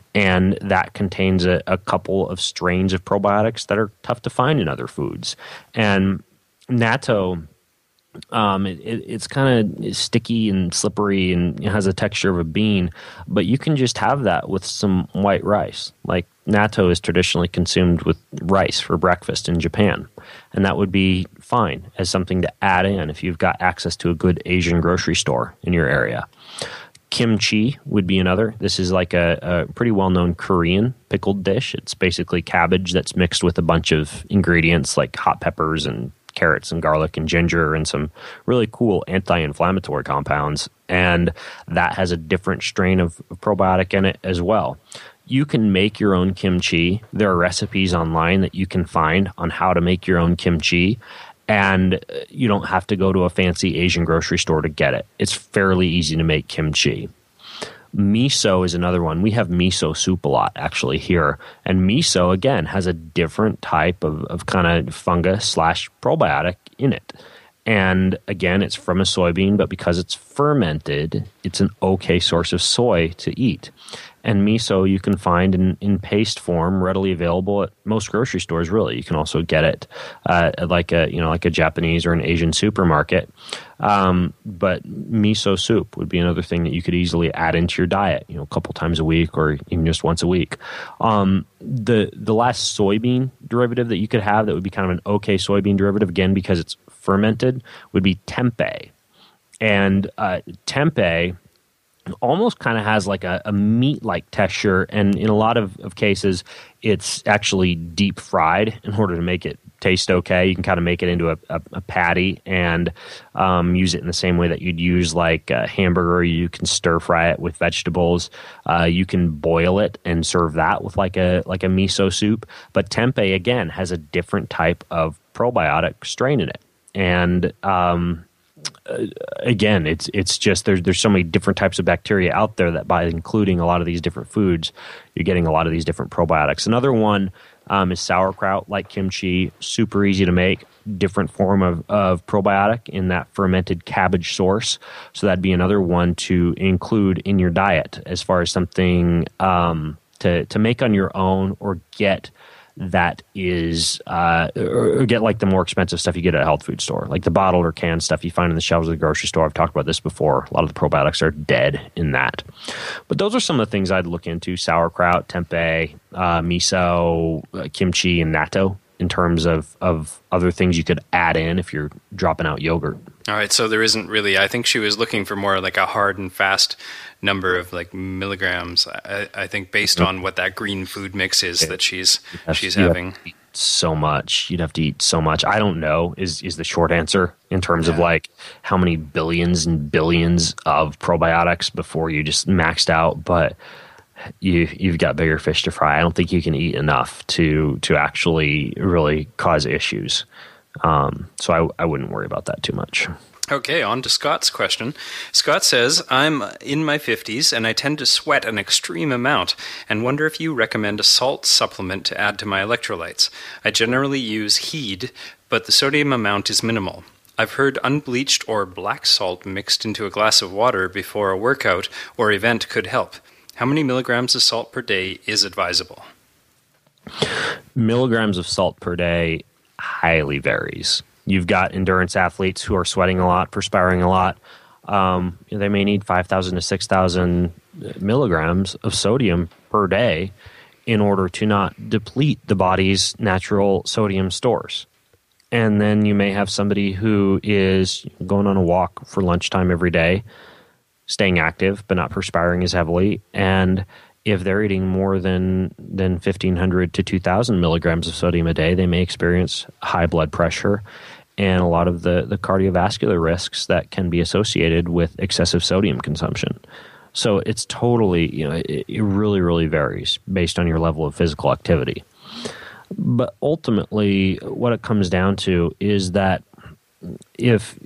And that contains a, a couple of strains of probiotics that are tough to find in other foods. And natto Um, it, it, it's kind of sticky and slippery and it has a texture of a bean, but you can just have that with some white rice. Like natto is traditionally consumed with rice for breakfast in Japan, and that would be fine as something to add in if you've got access to a good Asian grocery store in your area. Kimchi would be another. This is like a, a pretty well-known Korean pickled dish. It's basically cabbage that's mixed with a bunch of ingredients like hot peppers and carrots and garlic and ginger and some really cool anti-inflammatory compounds. And that has a different strain of probiotic in it as well. You can make your own kimchi. There are recipes online that you can find on how to make your own kimchi. And you don't have to go to a fancy Asian grocery store to get it. It's fairly easy to make kimchi. Miso is another one. We have miso soup a lot actually here. And miso, again, has a different type of, of kind of fungus slash probiotic in it. And again, it's from a soybean, but because it's fermented, it's an okay source of soy to eat. And miso you can find in, in paste form, readily available at most grocery stores. Really, you can also get it uh, at like a you know like a Japanese or an Asian supermarket. Um, but miso soup would be another thing that you could easily add into your diet, you know, a couple times a week or even just once a week. Um, the the last soybean derivative that you could have that would be kind of an okay soybean derivative, again because it's fermented, would be tempeh. And uh, tempeh almost kind of has like a, a meat-like texture, and in a lot of, of cases, it's actually deep fried in order to make it taste okay. You can kind of make it into a, a, a patty and um, use it in the same way that you'd use like a hamburger. You can stir fry it with vegetables. Uh, you can boil it and serve that with like a like a miso soup. But tempeh, again, has a different type of probiotic strain in it. And um Uh, again, it's it's just there's there's so many different types of bacteria out there that by including a lot of these different foods, you're getting a lot of these different probiotics. Another one um, is sauerkraut, like kimchi, super easy to make, different form of, of probiotic in that fermented cabbage source. So that'd be another one to include in your diet as far as something um, to to make on your own or get. That is, uh, or get like the more expensive stuff you get at a health food store, like the bottled or canned stuff you find in the shelves of the grocery store. I've talked about this before. A lot of the probiotics are dead in that. But those are some of the things I'd look into: sauerkraut, tempeh, uh, miso, uh, kimchi, and natto in terms of, of other things you could add in if you're dropping out yogurt. All right, so there isn't really, I think she was looking for more like a hard and fast number of like milligrams, I, I think based on what that green food mix is that she's she's having. So much. You'd have to eat so much. I don't know is is the short answer in terms yeah. of like how many billions and billions of probiotics before you just maxed out, but you you've got bigger fish to fry. I don't think you can eat enough to to actually really cause issues. Um, so I, I wouldn't worry about that too much. Okay, on to Scott's question. Scott says, I'm in my fifties and I tend to sweat an extreme amount and wonder if you recommend a salt supplement to add to my electrolytes. I generally use Heed, but the sodium amount is minimal. I've heard unbleached or black salt mixed into a glass of water before a workout or event could help. How many milligrams of salt per day is advisable? Milligrams of salt per day highly varies. You've got endurance athletes who are sweating a lot, perspiring a lot. Um, they may need five thousand to six thousand milligrams of sodium per day in order to not deplete the body's natural sodium stores. And then you may have somebody who is going on a walk for lunchtime every day, staying active but not perspiring as heavily. And if they're eating more than than fifteen hundred to two thousand milligrams of sodium a day, they may experience high blood pressure and a lot of the, the cardiovascular risks that can be associated with excessive sodium consumption. So it's totally, you know, it, it really, really varies based on your level of physical activity. But ultimately, what it comes down to is that if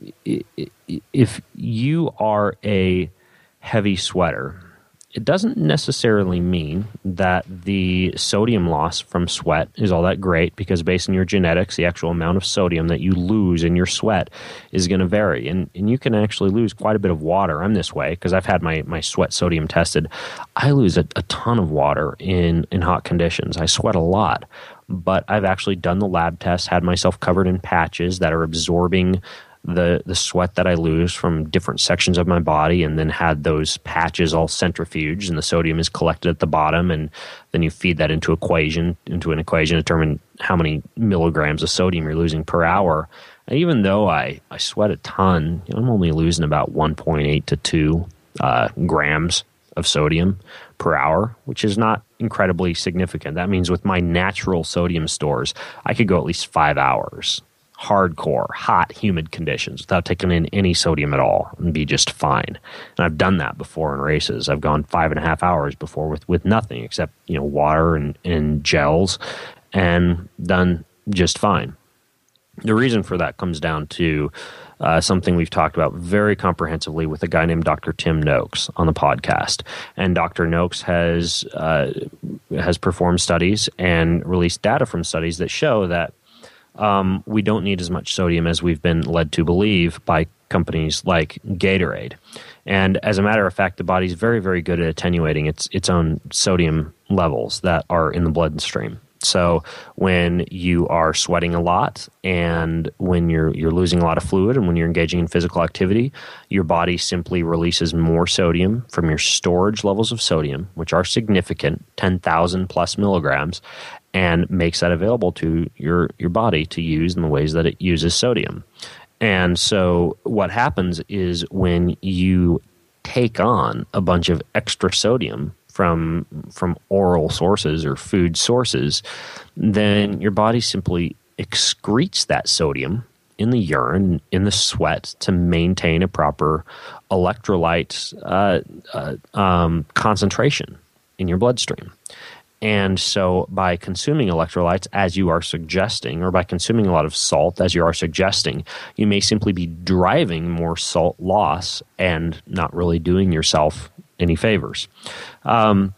if you are a heavy sweater, it doesn't necessarily mean that the sodium loss from sweat is all that great, because based on your genetics, the actual amount of sodium that you lose in your sweat is going to vary. And, and you can actually lose quite a bit of water. I'm this way because I've had my, my sweat sodium tested. I lose a, a ton of water in, in hot conditions. I sweat a lot. But I've actually done the lab test, had myself covered in patches that are absorbing the the sweat that I lose from different sections of my body, and then had those patches all centrifuged, and the sodium is collected at the bottom, and then you feed that into equation into an equation to determine how many milligrams of sodium you're losing per hour. And even though I, I sweat a ton, you know, I'm only losing about one point eight to two uh, grams of sodium per hour, which is not incredibly significant. That means with my natural sodium stores, I could go at least five hours, hardcore, hot, humid conditions without taking in any sodium at all and be just fine. And I've done that before in races. I've gone five and a half hours before with, with nothing except, you know, water and, and gels, and done just fine. The reason for that comes down to uh, something we've talked about very comprehensively with a guy named Doctor Tim Noakes on the podcast. And Doctor Noakes has uh, has performed studies and released data from studies that show that um, we don't need as much sodium as we've been led to believe by companies like Gatorade. And as a matter of fact, the body's very, very good at attenuating its its own sodium levels that are in the bloodstream. So when you are sweating a lot, and when you're you're losing a lot of fluid, and when you're engaging in physical activity, your body simply releases more sodium from your storage levels of sodium, which are significant, ten thousand plus milligrams, and makes that available to your, your body to use in the ways that it uses sodium. And so what happens is when you take on a bunch of extra sodium from from oral sources or food sources, then your body simply excretes that sodium in the urine, in the sweat, to maintain a proper electrolyte uh, uh, um, concentration in your bloodstream. And so by consuming electrolytes, as you are suggesting, or by consuming a lot of salt, as you are suggesting, you may simply be driving more salt loss and not really doing yourself any favors. Um,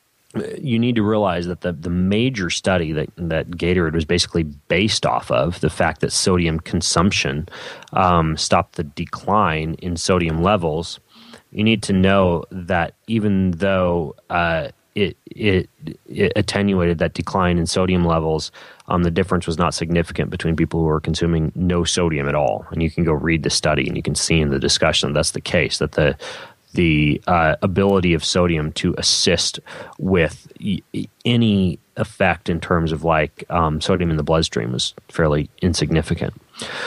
you need to realize that the, the major study that, that Gatorade was basically based off of, the fact that sodium consumption um, stopped the decline in sodium levels, you need to know that even though uh, it, it, it attenuated that decline in sodium levels, um, the difference was not significant between people who were consuming no sodium at all. And you can go read the study, and you can see in the discussion that's the case, that the the uh, ability of sodium to assist with y- any effect in terms of like um, sodium in the bloodstream is fairly insignificant.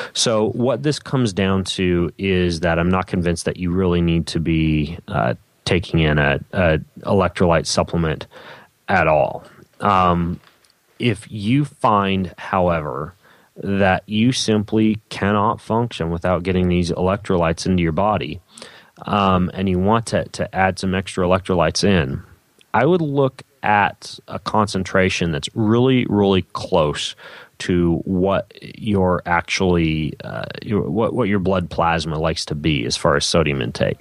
So what this comes down to is that I'm not convinced that you really need to be uh, taking in a, a electrolyte supplement at all. Um, if you find, however, that you simply cannot function without getting these electrolytes into your body, Um, and you want to, to add some extra electrolytes in, I would look at a concentration that's really, really close to what your actually uh, your, what what your blood plasma likes to be as far as sodium intake.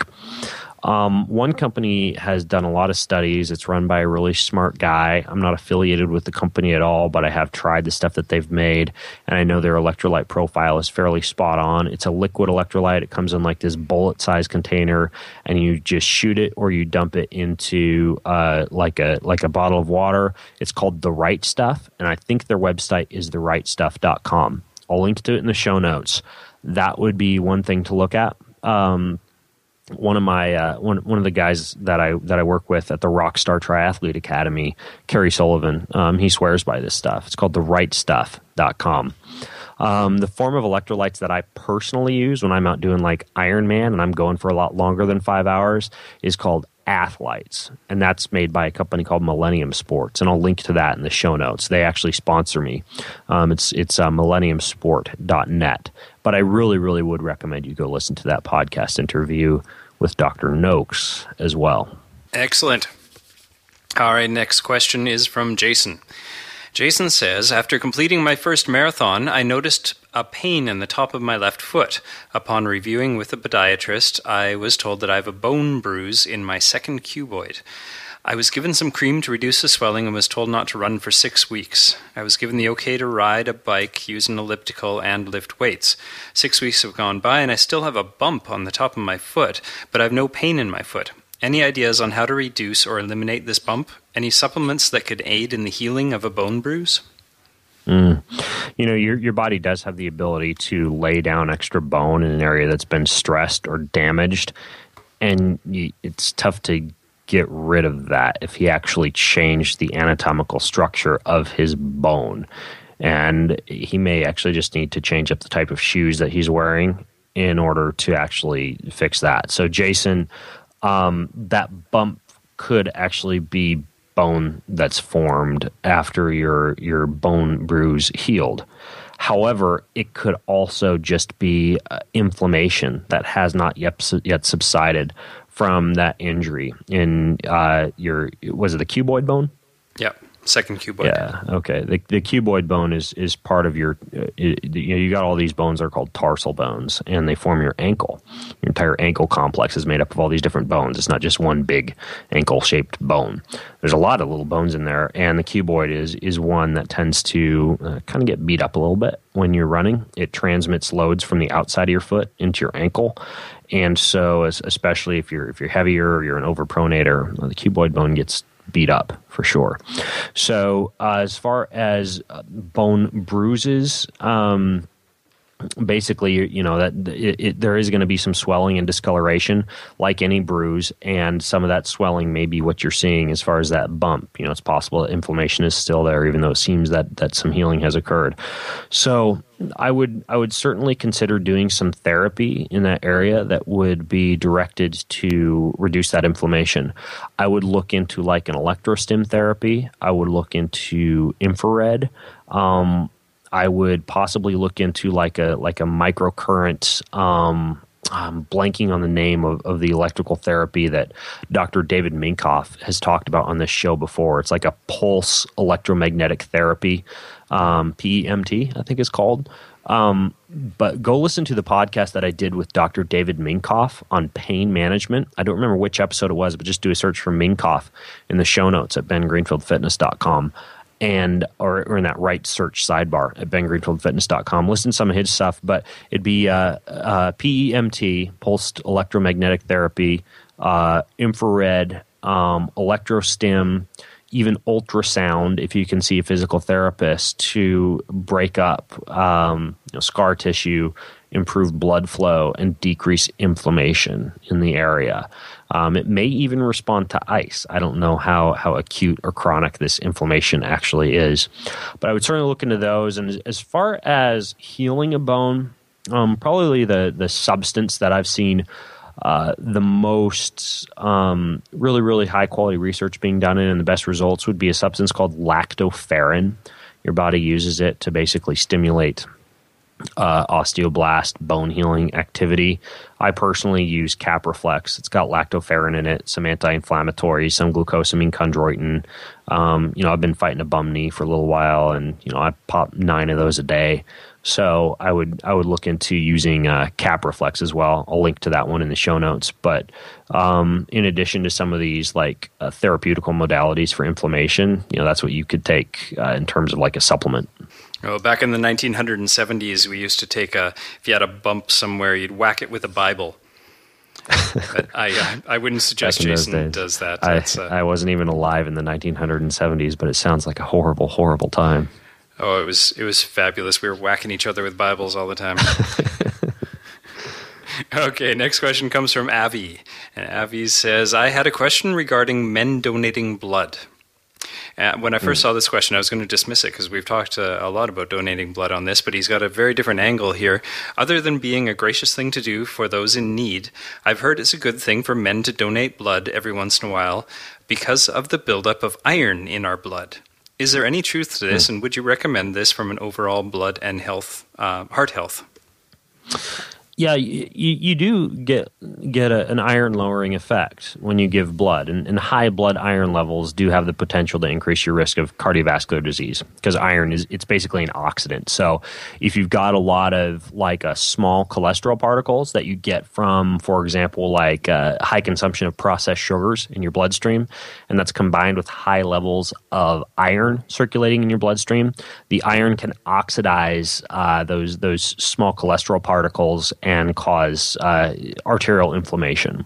Um, one company has done a lot of studies. It's run by a really smart guy. I'm not affiliated with the company at all, but I have tried the stuff that they've made, and I know their electrolyte profile is fairly spot on. It's a liquid electrolyte. It comes in like this bullet-sized container, and you just shoot it or you dump it into uh, like a like a bottle of water. It's called The Right Stuff, and I think their website is the right stuff dot com. I'll link to it in the show notes. That would be one thing to look at. Um, One of my uh, one one of the guys that I that I work with at the Rockstar Triathlete Academy, Kerry Sullivan, um, he swears by this stuff. It's called the right stuff dot com. Um, the form of electrolytes that I personally use when I'm out doing like Ironman and I'm going for a lot longer than five hours is called Athlites, and that's made by a company called Millennium Sports, and I'll link to that in the show notes. They actually sponsor me. Um, it's it's uh, millennium sport dot net. But I really, really would recommend you go listen to that podcast interview with Doctor Noakes as well. Excellent. All right, next question is from Jason. Jason says, after completing my first marathon, I noticed a pain in the top of my left foot. Upon reviewing with a podiatrist, I was told that I have a bone bruise in my second cuboid. I was given some cream to reduce the swelling and was told not to run for six weeks. I was given the okay to ride a bike, use an elliptical, and lift weights. Six weeks have gone by and I still have a bump on the top of my foot, but I have no pain in my foot. Any ideas on how to reduce or eliminate this bump? Any supplements that could aid in the healing of a bone bruise? Mm. You know, your your body does have the ability to lay down extra bone in an area that's been stressed or damaged, and you, it's tough to get rid of that if he actually changed the anatomical structure of his bone. And he may actually just need to change up the type of shoes that he's wearing in order to actually fix that. So, Jason, um, that bump could actually be bone that's formed after your your bone bruise healed. However, it could also just be uh, inflammation that has not yet yet subsided from that injury in uh, your, was it the cuboid bone? Yep. Second cuboid. Yeah. Okay. The the cuboid bone is is part of your. Uh, it, you know, you got all these bones that are called tarsal bones, and they form your ankle. Your entire ankle complex is made up of all these different bones. It's not just one big ankle shaped bone. There's a lot of little bones in there, and the cuboid is is one that tends to uh, kind of get beat up a little bit when you're running. It transmits loads from the outside of your foot into your ankle. And so, as, especially if you're if you're heavier or you're an overpronator, the cuboid bone gets beat up for sure. So uh, as far as uh, bone bruises, um, basically, you know, that it, it, there is going to be some swelling and discoloration like any bruise, and some of that swelling may be what you're seeing as far as that bump. You know, it's possible that inflammation is still there, even though it seems that that some healing has occurred. So I would I would certainly consider doing some therapy in that area that would be directed to reduce that inflammation. I would look into like an electrostim therapy. I would look into infrared. Um, I would possibly look into like a like a microcurrent. Um, I'm blanking on the name of, of the electrical therapy that Doctor David Minkoff has talked about on this show before. It's like a pulse electromagnetic therapy, um, P E M T, I think it's called. Um, but go listen to the podcast that I did with Doctor David Minkoff on pain management. I don't remember which episode it was, but just do a search for Minkoff in the show notes at ben greenfield fitness dot com. And or, or in that right search sidebar at ben greenfield fitness dot com. Listen to some of his stuff, but it'd be uh, uh, P E M T, pulsed electromagnetic therapy, uh, infrared, um, electrostim, even ultrasound, if you can see a physical therapist, to break up um, you know, scar tissue, improve blood flow, and decrease inflammation in the area. Um, it may even respond to ice. I don't know how, how acute or chronic this inflammation actually is. But I would certainly look into those. And as, as far as healing a bone, um, probably the, the substance that I've seen uh, the most um, really, really high-quality research being done in and the best results would be a substance called lactoferrin. Your body uses it to basically stimulate Uh, osteoblast bone healing activity. I personally use Caproflex. It's got lactoferrin in it, some anti-inflammatory, some glucosamine chondroitin. Um, you know, I've been fighting a bum knee for a little while, and you know, I pop nine of those a day. So I would I would look into using uh, Caproflex as well. I'll link to that one in the show notes. But um, in addition to some of these like uh, therapeutical modalities for inflammation, you know, that's what you could take uh, in terms of like a supplement. Oh, back in the nineteen seventies, we used to take a, if you had a bump somewhere, you'd whack it with a Bible. But I I wouldn't suggest Jason does that. I, uh, I wasn't even alive in the nineteen seventies, but it sounds like a horrible, horrible time. Oh, it was it was fabulous. We were whacking each other with Bibles all the time. Okay, next question comes from Avi. And Avi says, I had a question regarding men donating blood. Uh, when I first mm. saw this question, I was going to dismiss it because we've talked uh, a lot about donating blood on this, but he's got a very different angle here. Other than being a gracious thing to do for those in need, I've heard it's a good thing for men to donate blood every once in a while because of the buildup of iron in our blood. Is there any truth to this, mm. and would you recommend this from an overall blood and health, uh, heart health? Yeah, you, you do get get a, an iron lowering effect when you give blood, and, and high blood iron levels do have the potential to increase your risk of cardiovascular disease because iron is it's basically an oxidant. So if you've got a lot of like a small cholesterol particles that you get from, for example, like uh, high consumption of processed sugars in your bloodstream, and that's combined with high levels of iron circulating in your bloodstream, the iron can oxidize uh, those those small cholesterol particles and cause uh, arterial inflammation.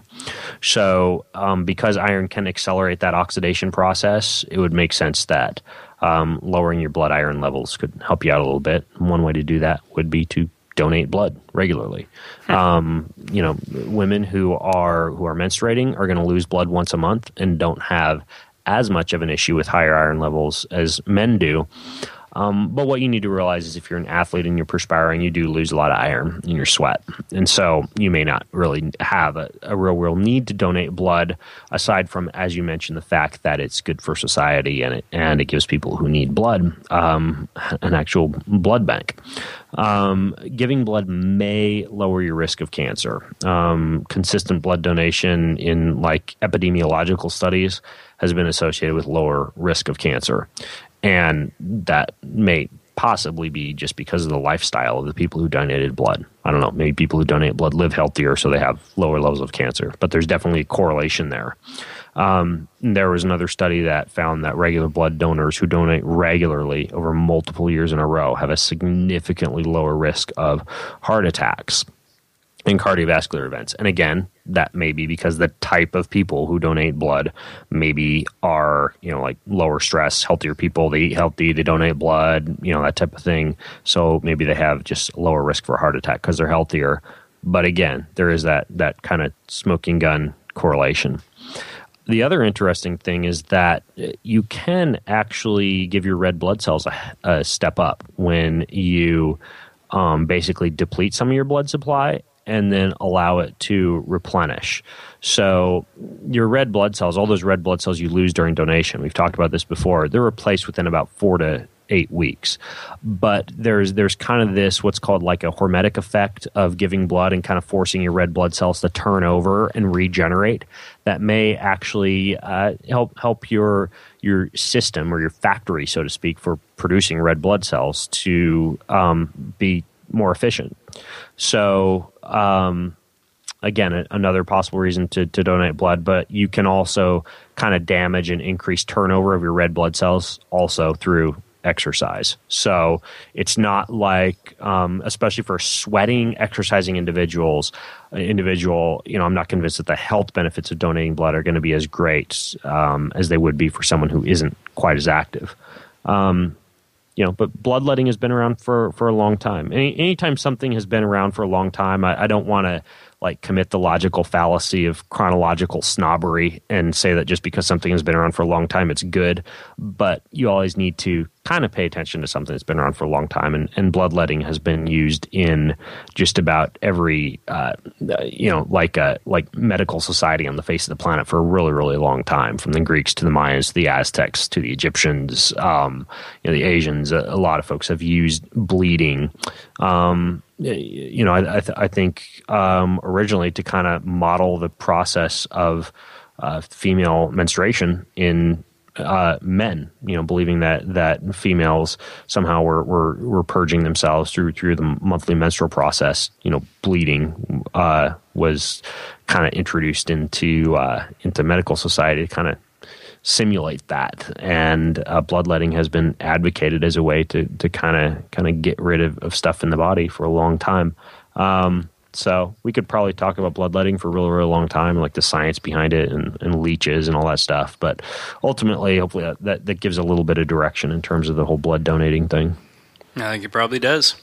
So um, because iron can accelerate that oxidation process, it would make sense that um, lowering your blood iron levels could help you out a little bit. One way to do that would be to donate blood regularly. Hmm. Um, you know, women who are who are menstruating are going to lose blood once a month and don't have as much of an issue with higher iron levels as men do. Um, but what you need to realize is if you're an athlete and you're perspiring, you do lose a lot of iron in your sweat. And so you may not really have a, a real, real need to donate blood, aside from, as you mentioned, the fact that it's good for society and it, and it gives people who need blood um, an actual blood bank. Um, giving blood may lower your risk of cancer. Um, consistent blood donation in like epidemiological studies has been associated with lower risk of cancer. And that may possibly be just because of the lifestyle of the people who donated blood. I don't know, maybe people who donate blood live healthier, so they have lower levels of cancer. But there's definitely a correlation there. Um, there was another study that found that regular blood donors who donate regularly over multiple years in a row have a significantly lower risk of heart attacks and cardiovascular events. And again, that may be because the type of people who donate blood maybe are, you know, like lower stress, healthier people. They eat healthy, they donate blood, you know, that type of thing. So maybe they have just lower risk for a heart attack because they're healthier. But again, there is that that kind of smoking gun correlation. The other interesting thing is that you can actually give your red blood cells a, a step up when you um, basically deplete some of your blood supply and then allow it to replenish. So your red blood cells, all those red blood cells you lose during donation, we've talked about this before, they're replaced within about four to eight weeks. But there's there's kind of this, what's called like a hormetic effect of giving blood and kind of forcing your red blood cells to turn over and regenerate that may actually uh, help help your your system or your factory, so to speak, for producing red blood cells to um, be more efficient. So um, again, a, another possible reason to, to donate blood, but you can also kind of damage and increase turnover of your red blood cells also through exercise. So it's not like, um, especially for sweating, exercising individuals, individual, you know, I'm not convinced that the health benefits of donating blood are going to be as great um, as they would be for someone who isn't quite as active. Um, You know, but bloodletting has been around for, for a long time. Any anytime something has been around for a long time, I, I don't want to like commit the logical fallacy of chronological snobbery and say that just because something has been around for a long time, it's good. But you always need to kind of pay attention to something that's been around for a long time. And, and bloodletting has been used in just about every, uh, you know, like a, like medical society on the face of the planet for a really, really long time, from the Greeks to the Mayans to the Aztecs to the Egyptians, um, you know, the Asians. A, a lot of folks have used bleeding. Um, you know, I, I, th- I think um, originally to kind of model the process of uh, female menstruation in uh, men, you know, believing that that females somehow were, were, were purging themselves through through the monthly menstrual process. You know, bleeding uh, was kind of introduced into uh, into medical society to kind of simulate that, and uh, bloodletting has been advocated as a way to to kind of kind of get rid of, of stuff in the body for a long time. Um, so we could probably talk about bloodletting for a really, really long time, like the science behind it and, and leeches and all that stuff. But ultimately, hopefully that, that, that gives a little bit of direction in terms of the whole blood donating thing. I think it probably does.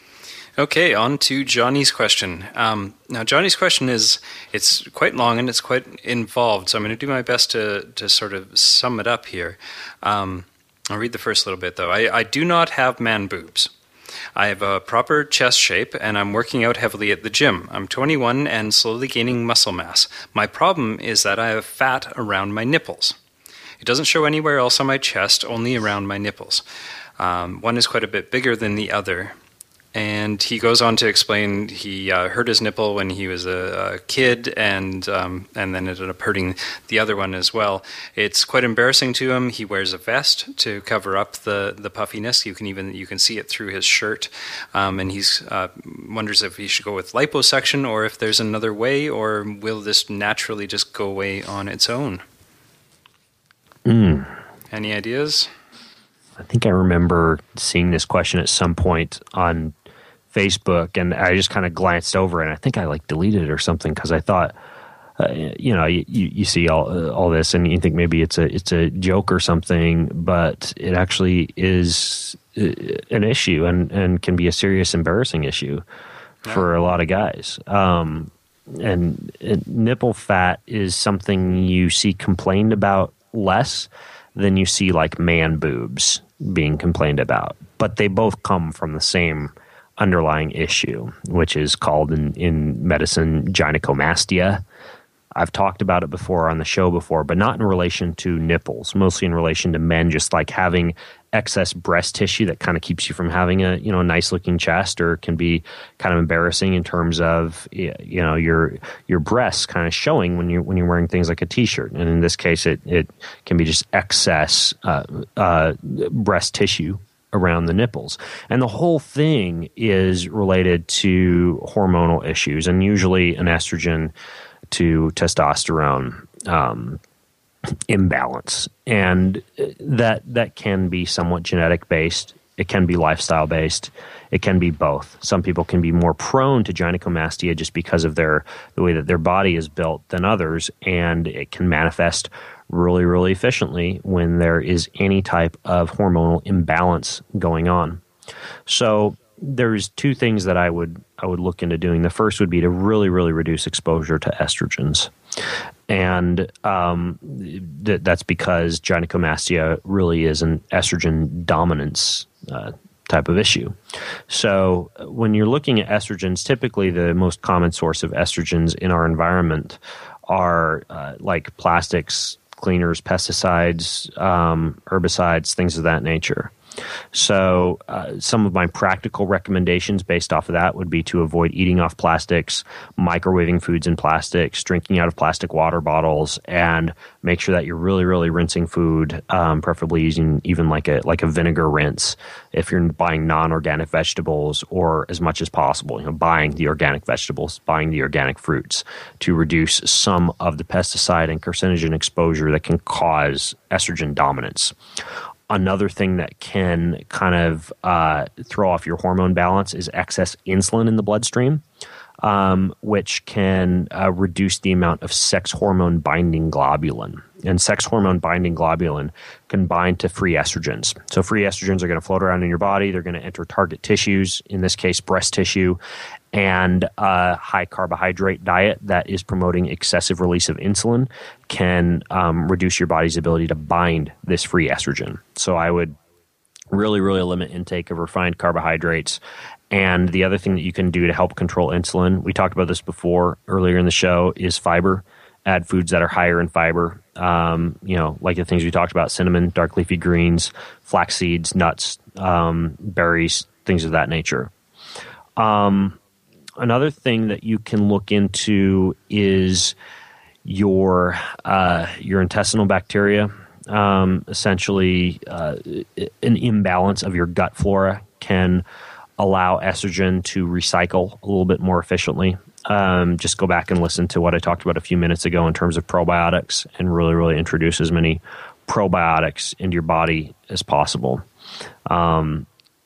Okay, on to Johnny's question. Um, now, Johnny's question is, it's quite long and it's quite involved, so I'm going to do my best to, to sort of sum it up here. Um, I'll read the first little bit, though. I, I do not have man boobs. I have a proper chest shape, and I'm working out heavily at the gym. I'm twenty-one and slowly gaining muscle mass. My problem is that I have fat around my nipples. It doesn't show anywhere else on my chest, only around my nipples. Um, one is quite a bit bigger than the other. And he goes on to explain he uh, hurt his nipple when he was a, a kid, and um, and then ended up hurting the other one as well. It's quite embarrassing to him. He wears a vest to cover up the, the puffiness. You can even you can see it through his shirt, um, and he's uh, wonders if he should go with liposuction or if there's another way, or will this naturally just go away on its own? Mm. Any ideas? I think I remember seeing this question at some point on Facebook, and I just kind of glanced over, and I think I like deleted it or something because I thought, uh, you know, you, you see all uh, all this, and you think maybe it's a it's a joke or something, but it actually is an issue, and, and can be a serious, embarrassing issue yeah. for a lot of guys. Um, and, and nipple fat is something you see complained about less than you see like man boobs being complained about, but they both come from the same underlying issue, which is called in, in medicine gynecomastia. I've talked about it before on the show before, but not in relation to nipples, mostly in relation to men just like having excess breast tissue that kind of keeps you from having a, you know, nice looking chest, or can be kind of embarrassing in terms of, you know, your your breasts kind of showing when you're when you're wearing things like a t-shirt. And in this case, it it can be just excess uh, uh, breast tissue around the nipples. And the whole thing is related to hormonal issues, and usually an estrogen to testosterone um, imbalance. And that that can be somewhat genetic based. It can be lifestyle based. It can be both. Some people can be more prone to gynecomastia just because of their the way that their body is built than others, and it can manifest really, really efficiently when there is any type of hormonal imbalance going on. So there's two things that I would I would look into doing. The first would be to really, really reduce exposure to estrogens. And um, th- that's because gynecomastia really is an estrogen dominance uh, type of issue. So when you're looking at estrogens, typically the most common source of estrogens in our environment are uh, like plastics, cleaners, pesticides, um, herbicides, things of that nature. So uh, some of my practical recommendations based off of that would be to avoid eating off plastics, microwaving foods in plastics, drinking out of plastic water bottles, and make sure that you're really, really rinsing food, um, preferably using even like a like a vinegar rinse if you're buying non-organic vegetables, or as much as possible, you know, buying the organic vegetables, buying the organic fruits, to reduce some of the pesticide and carcinogen exposure that can cause estrogen dominance. Another thing that can kind of uh, throw off your hormone balance is excess insulin in the bloodstream, um, which can uh, reduce the amount of sex hormone binding globulin. And sex hormone binding globulin can bind to free estrogens. So free estrogens are going to float around in your body. They're going to enter target tissues, in this case, breast tissue, and a high carbohydrate diet that is promoting excessive release of insulin can um, reduce your body's ability to bind this free estrogen. So I would really, really limit intake of refined carbohydrates. And the other thing that you can do to help control insulin, we talked about this before earlier in the show, is fiber. Add foods that are higher in fiber, um, you know, like the things we talked about: cinnamon, dark leafy greens, flax seeds, nuts, um, berries, things of that nature. Um, another thing that you can look into is your uh, your intestinal bacteria. Um, essentially, uh, an imbalance of your gut flora can allow estrogen to recycle a little bit more efficiently. Um, just go back and listen to what I talked about a few minutes ago in terms of probiotics, and really, really introduce as many probiotics into your body as possible. Um,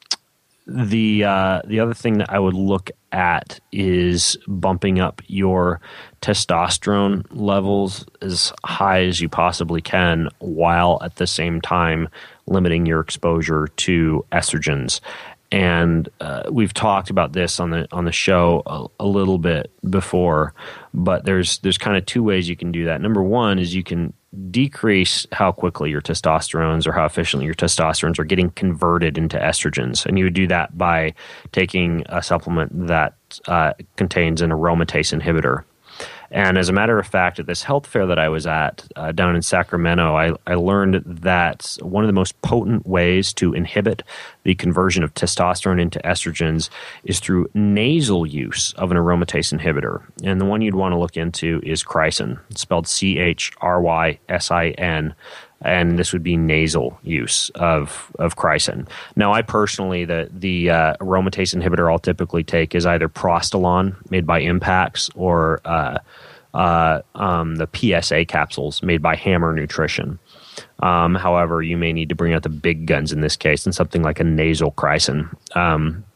the uh, the other thing that I would look at is bumping up your testosterone levels as high as you possibly can, while at the same time limiting your exposure to estrogens. And uh, we've talked about this on the on the show a, a little bit before, but there's there's kind of two ways you can do that. Number one is you can decrease how quickly your testosterones or how efficiently your testosterones are getting converted into estrogens, and you would do that by taking a supplement that uh, contains an aromatase inhibitor. And as a matter of fact, at this health fair that I was at uh, down in Sacramento, I, I learned that one of the most potent ways to inhibit the conversion of testosterone into estrogens is through nasal use of an aromatase inhibitor. And the one you'd want to look into is chrysin. It's spelled C H R Y S I N. And this would be nasal use of of chrysin. Now, I personally, the the uh, aromatase inhibitor I'll typically take is either Prostalon, made by Impax, or uh, uh, um, the P S A capsules made by Hammer Nutrition. Um, however, you may need to bring out the big guns in this case, and something like a nasal chrysin. Um,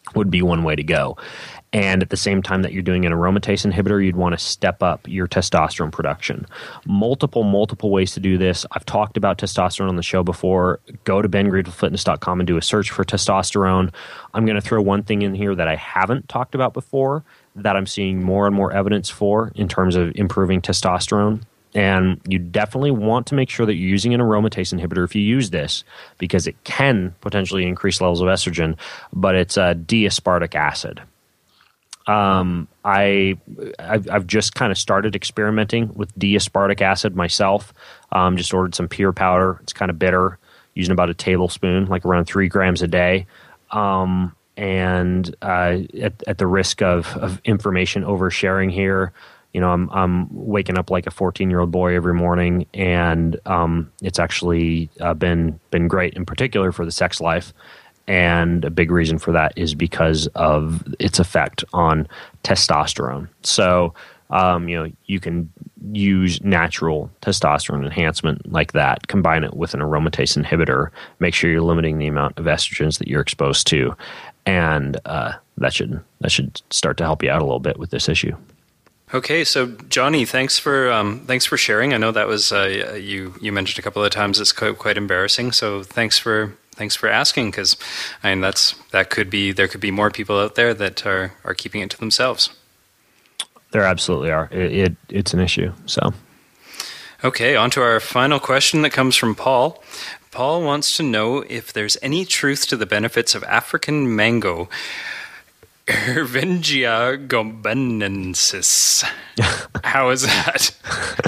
would be one way to go. And at the same time that you're doing an aromatase inhibitor, you'd want to step up your testosterone production. Multiple, multiple ways to do this. I've talked about testosterone on the show before. Go to ben greenfield fitness dot com and do a search for testosterone. I'm going to throw one thing in here that I haven't talked about before that I'm seeing more and more evidence for in terms of improving testosterone. And you definitely want to make sure that you're using an aromatase inhibitor if you use this, because it can potentially increase levels of estrogen, but it's a D-aspartic acid. Um, I, I've, I've just kind of started experimenting with D-aspartic acid myself. Um, just ordered some pure powder. It's kind of bitter, using about a tablespoon, like around three grams a day. Um, and uh, at, at the risk of, of information oversharing here, you know, I'm I'm waking up like a fourteen-year-old boy every morning, and um, it's actually uh, been been great, in particular for the sex life. And a big reason for that is because of its effect on testosterone. So, um, you know, you can use natural testosterone enhancement like that, combine it with an aromatase inhibitor, make sure you're limiting the amount of estrogens that you're exposed to, and uh, that should that should start to help you out a little bit with this issue. Okay, so Johnny, thanks for um, thanks for sharing. I know that was uh, you you mentioned a couple of times it's quite, quite embarrassing. So thanks for thanks for asking, because I mean that's that could be there could be more people out there that are, are keeping it to themselves. There absolutely are. It, it it's an issue. So okay, on to our final question that comes from Paul. Paul wants to know if there's any truth to the benefits of African mango. Ervingia gombenensis. How is that?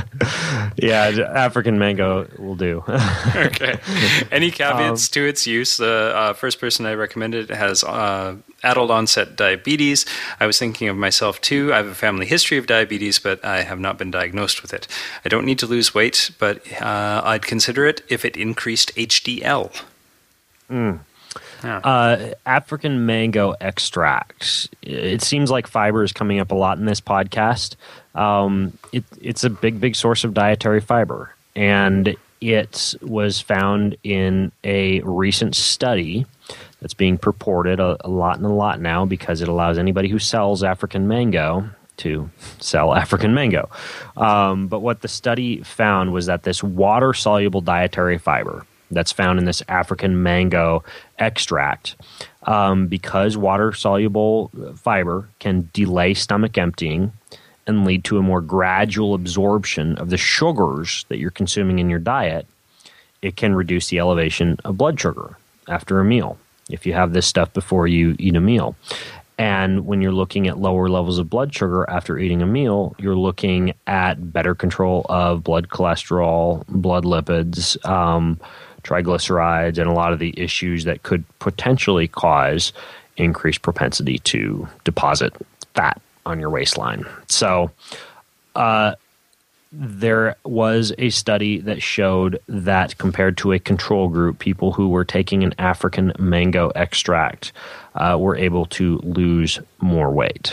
Yeah, African mango will do. Okay. Any caveats um, to its use? The uh, first person I recommended has uh, adult onset diabetes. I was thinking of myself too. I have a family history of diabetes, but I have not been diagnosed with it. I don't need to lose weight, but uh, I'd consider it if it increased H D L. Mm. Yeah. Uh, African mango extract. It seems like fiber is coming up a lot in this podcast. Um, it, it's a big, big source of dietary fiber. And it was found in a recent study that's being purported a, a lot and a lot now, because it allows anybody who sells African mango to sell African mango. Um, but what the study found was that this water-soluble dietary fiber that's found in this African mango extract, um, because water-soluble fiber can delay stomach emptying and lead to a more gradual absorption of the sugars that you're consuming in your diet, it can reduce the elevation of blood sugar after a meal if you have this stuff before you eat a meal. And when you're looking at lower levels of blood sugar after eating a meal, you're looking at better control of blood cholesterol, blood lipids, um, triglycerides, and a lot of the issues that could potentially cause increased propensity to deposit fat on your waistline. So uh, there was a study that showed that compared to a control group, people who were taking an African mango extract uh, were able to lose more weight.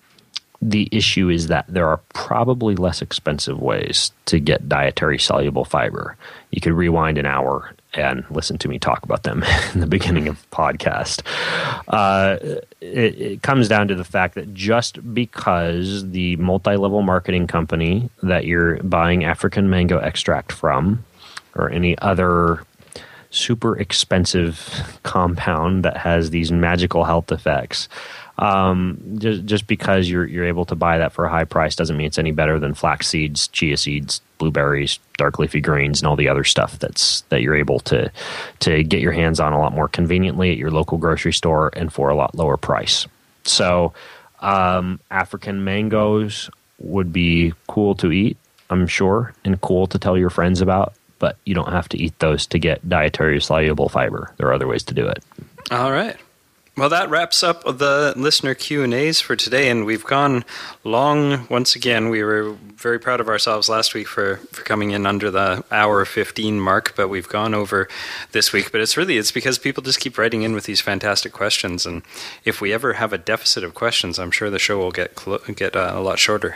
The issue is that there are probably less expensive ways to get dietary soluble fiber. You could rewind an hour and listen to me talk about them in the beginning of the podcast. Uh, it, it comes down to the fact that just because the multi-level marketing company that you're buying African mango extract from, or any other super expensive compound that has these magical health effects, Um, just, just because you're you're able to buy that for a high price doesn't mean it's any better than flax seeds, chia seeds, blueberries, dark leafy greens, and all the other stuff that's that you're able to to get your hands on a lot more conveniently at your local grocery store and for a lot lower price. So, um, African mangoes would be cool to eat, I'm sure, and cool to tell your friends about, but you don't have to eat those to get dietary soluble fiber. There are other ways to do it. All right. Well, that wraps up the listener Q and A's for today, and we've gone long once again. We were very proud of ourselves last week for, for coming in under the hour fifteen mark, but we've gone over this week. But it's really, it's because people just keep writing in with these fantastic questions, and if we ever have a deficit of questions, I'm sure the show will get clo- get uh, a lot shorter.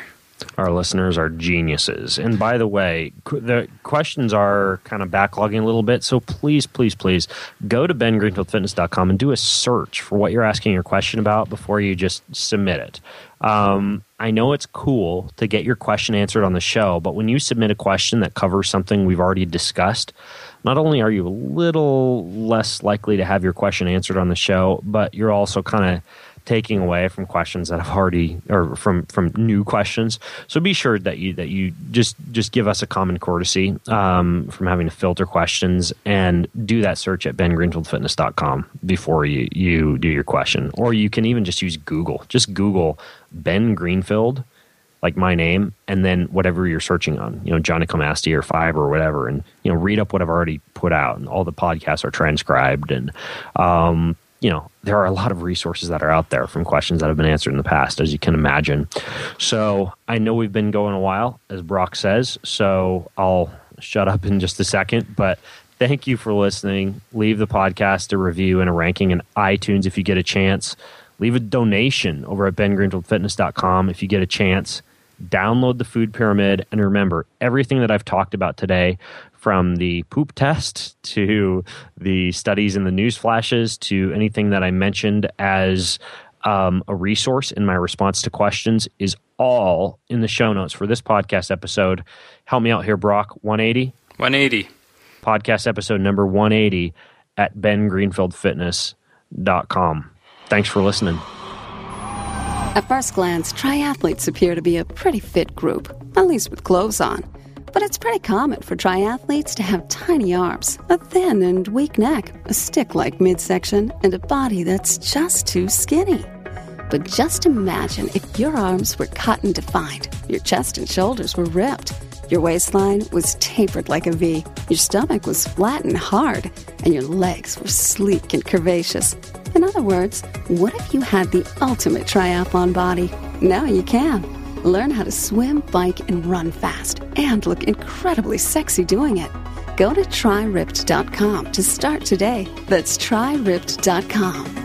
Our listeners are geniuses. And by the way, qu- the questions are kind of backlogging a little bit, so please, please, please go to ben greenfield fitness dot com and do a search for what you're asking your question about before you just submit it. Um, I know it's cool to get your question answered on the show, but when you submit a question that covers something we've already discussed, not only are you a little less likely to have your question answered on the show, but you're also kind of taking away from questions that have already, or from, from new questions. So be sure that you that you just just give us a common courtesy um, from having to filter questions, and do that search at ben greenfield fitness dot com before you, you do your question. Or you can even just use Google. Just Google Ben Greenfield, like my name, and then whatever you're searching on, you know, gynecomastia or fiber or whatever, and, you know, read up what I've already put out, and all the podcasts are transcribed, and um, you know, there are a lot of resources that are out there from questions that have been answered in the past, as you can imagine. So I know we've been going a while, as Brock says, so I'll shut up in just a second. But thank you for listening. Leave the podcast a review and a ranking in iTunes if you get a chance. Leave a donation over at ben greenfield fitness dot com if you get a chance. Download the Food Pyramid. And remember, everything that I've talked about today, from the poop test to the studies in the news flashes to anything that I mentioned as um, a resource in my response to questions, is all in the show notes for this podcast episode. Help me out here, Brock. one eighty? one eighty. Podcast episode number one eighty at ben greenfield fitness dot com. Thanks for listening. At first glance, triathletes appear to be a pretty fit group, at least with clothes on. But it's pretty common for triathletes to have tiny arms, a thin and weak neck, a stick-like midsection, and a body that's just too skinny. But just imagine if your arms were cut and defined, your chest and shoulders were ripped, your waistline was tapered like a V, your stomach was flat and hard, and your legs were sleek and curvaceous. In other words, what if you had the ultimate triathlon body? Now you can. Learn how to swim, bike, and run fast, and look incredibly sexy doing it. Go to try ripped dot com to start today. That's try ripped dot com.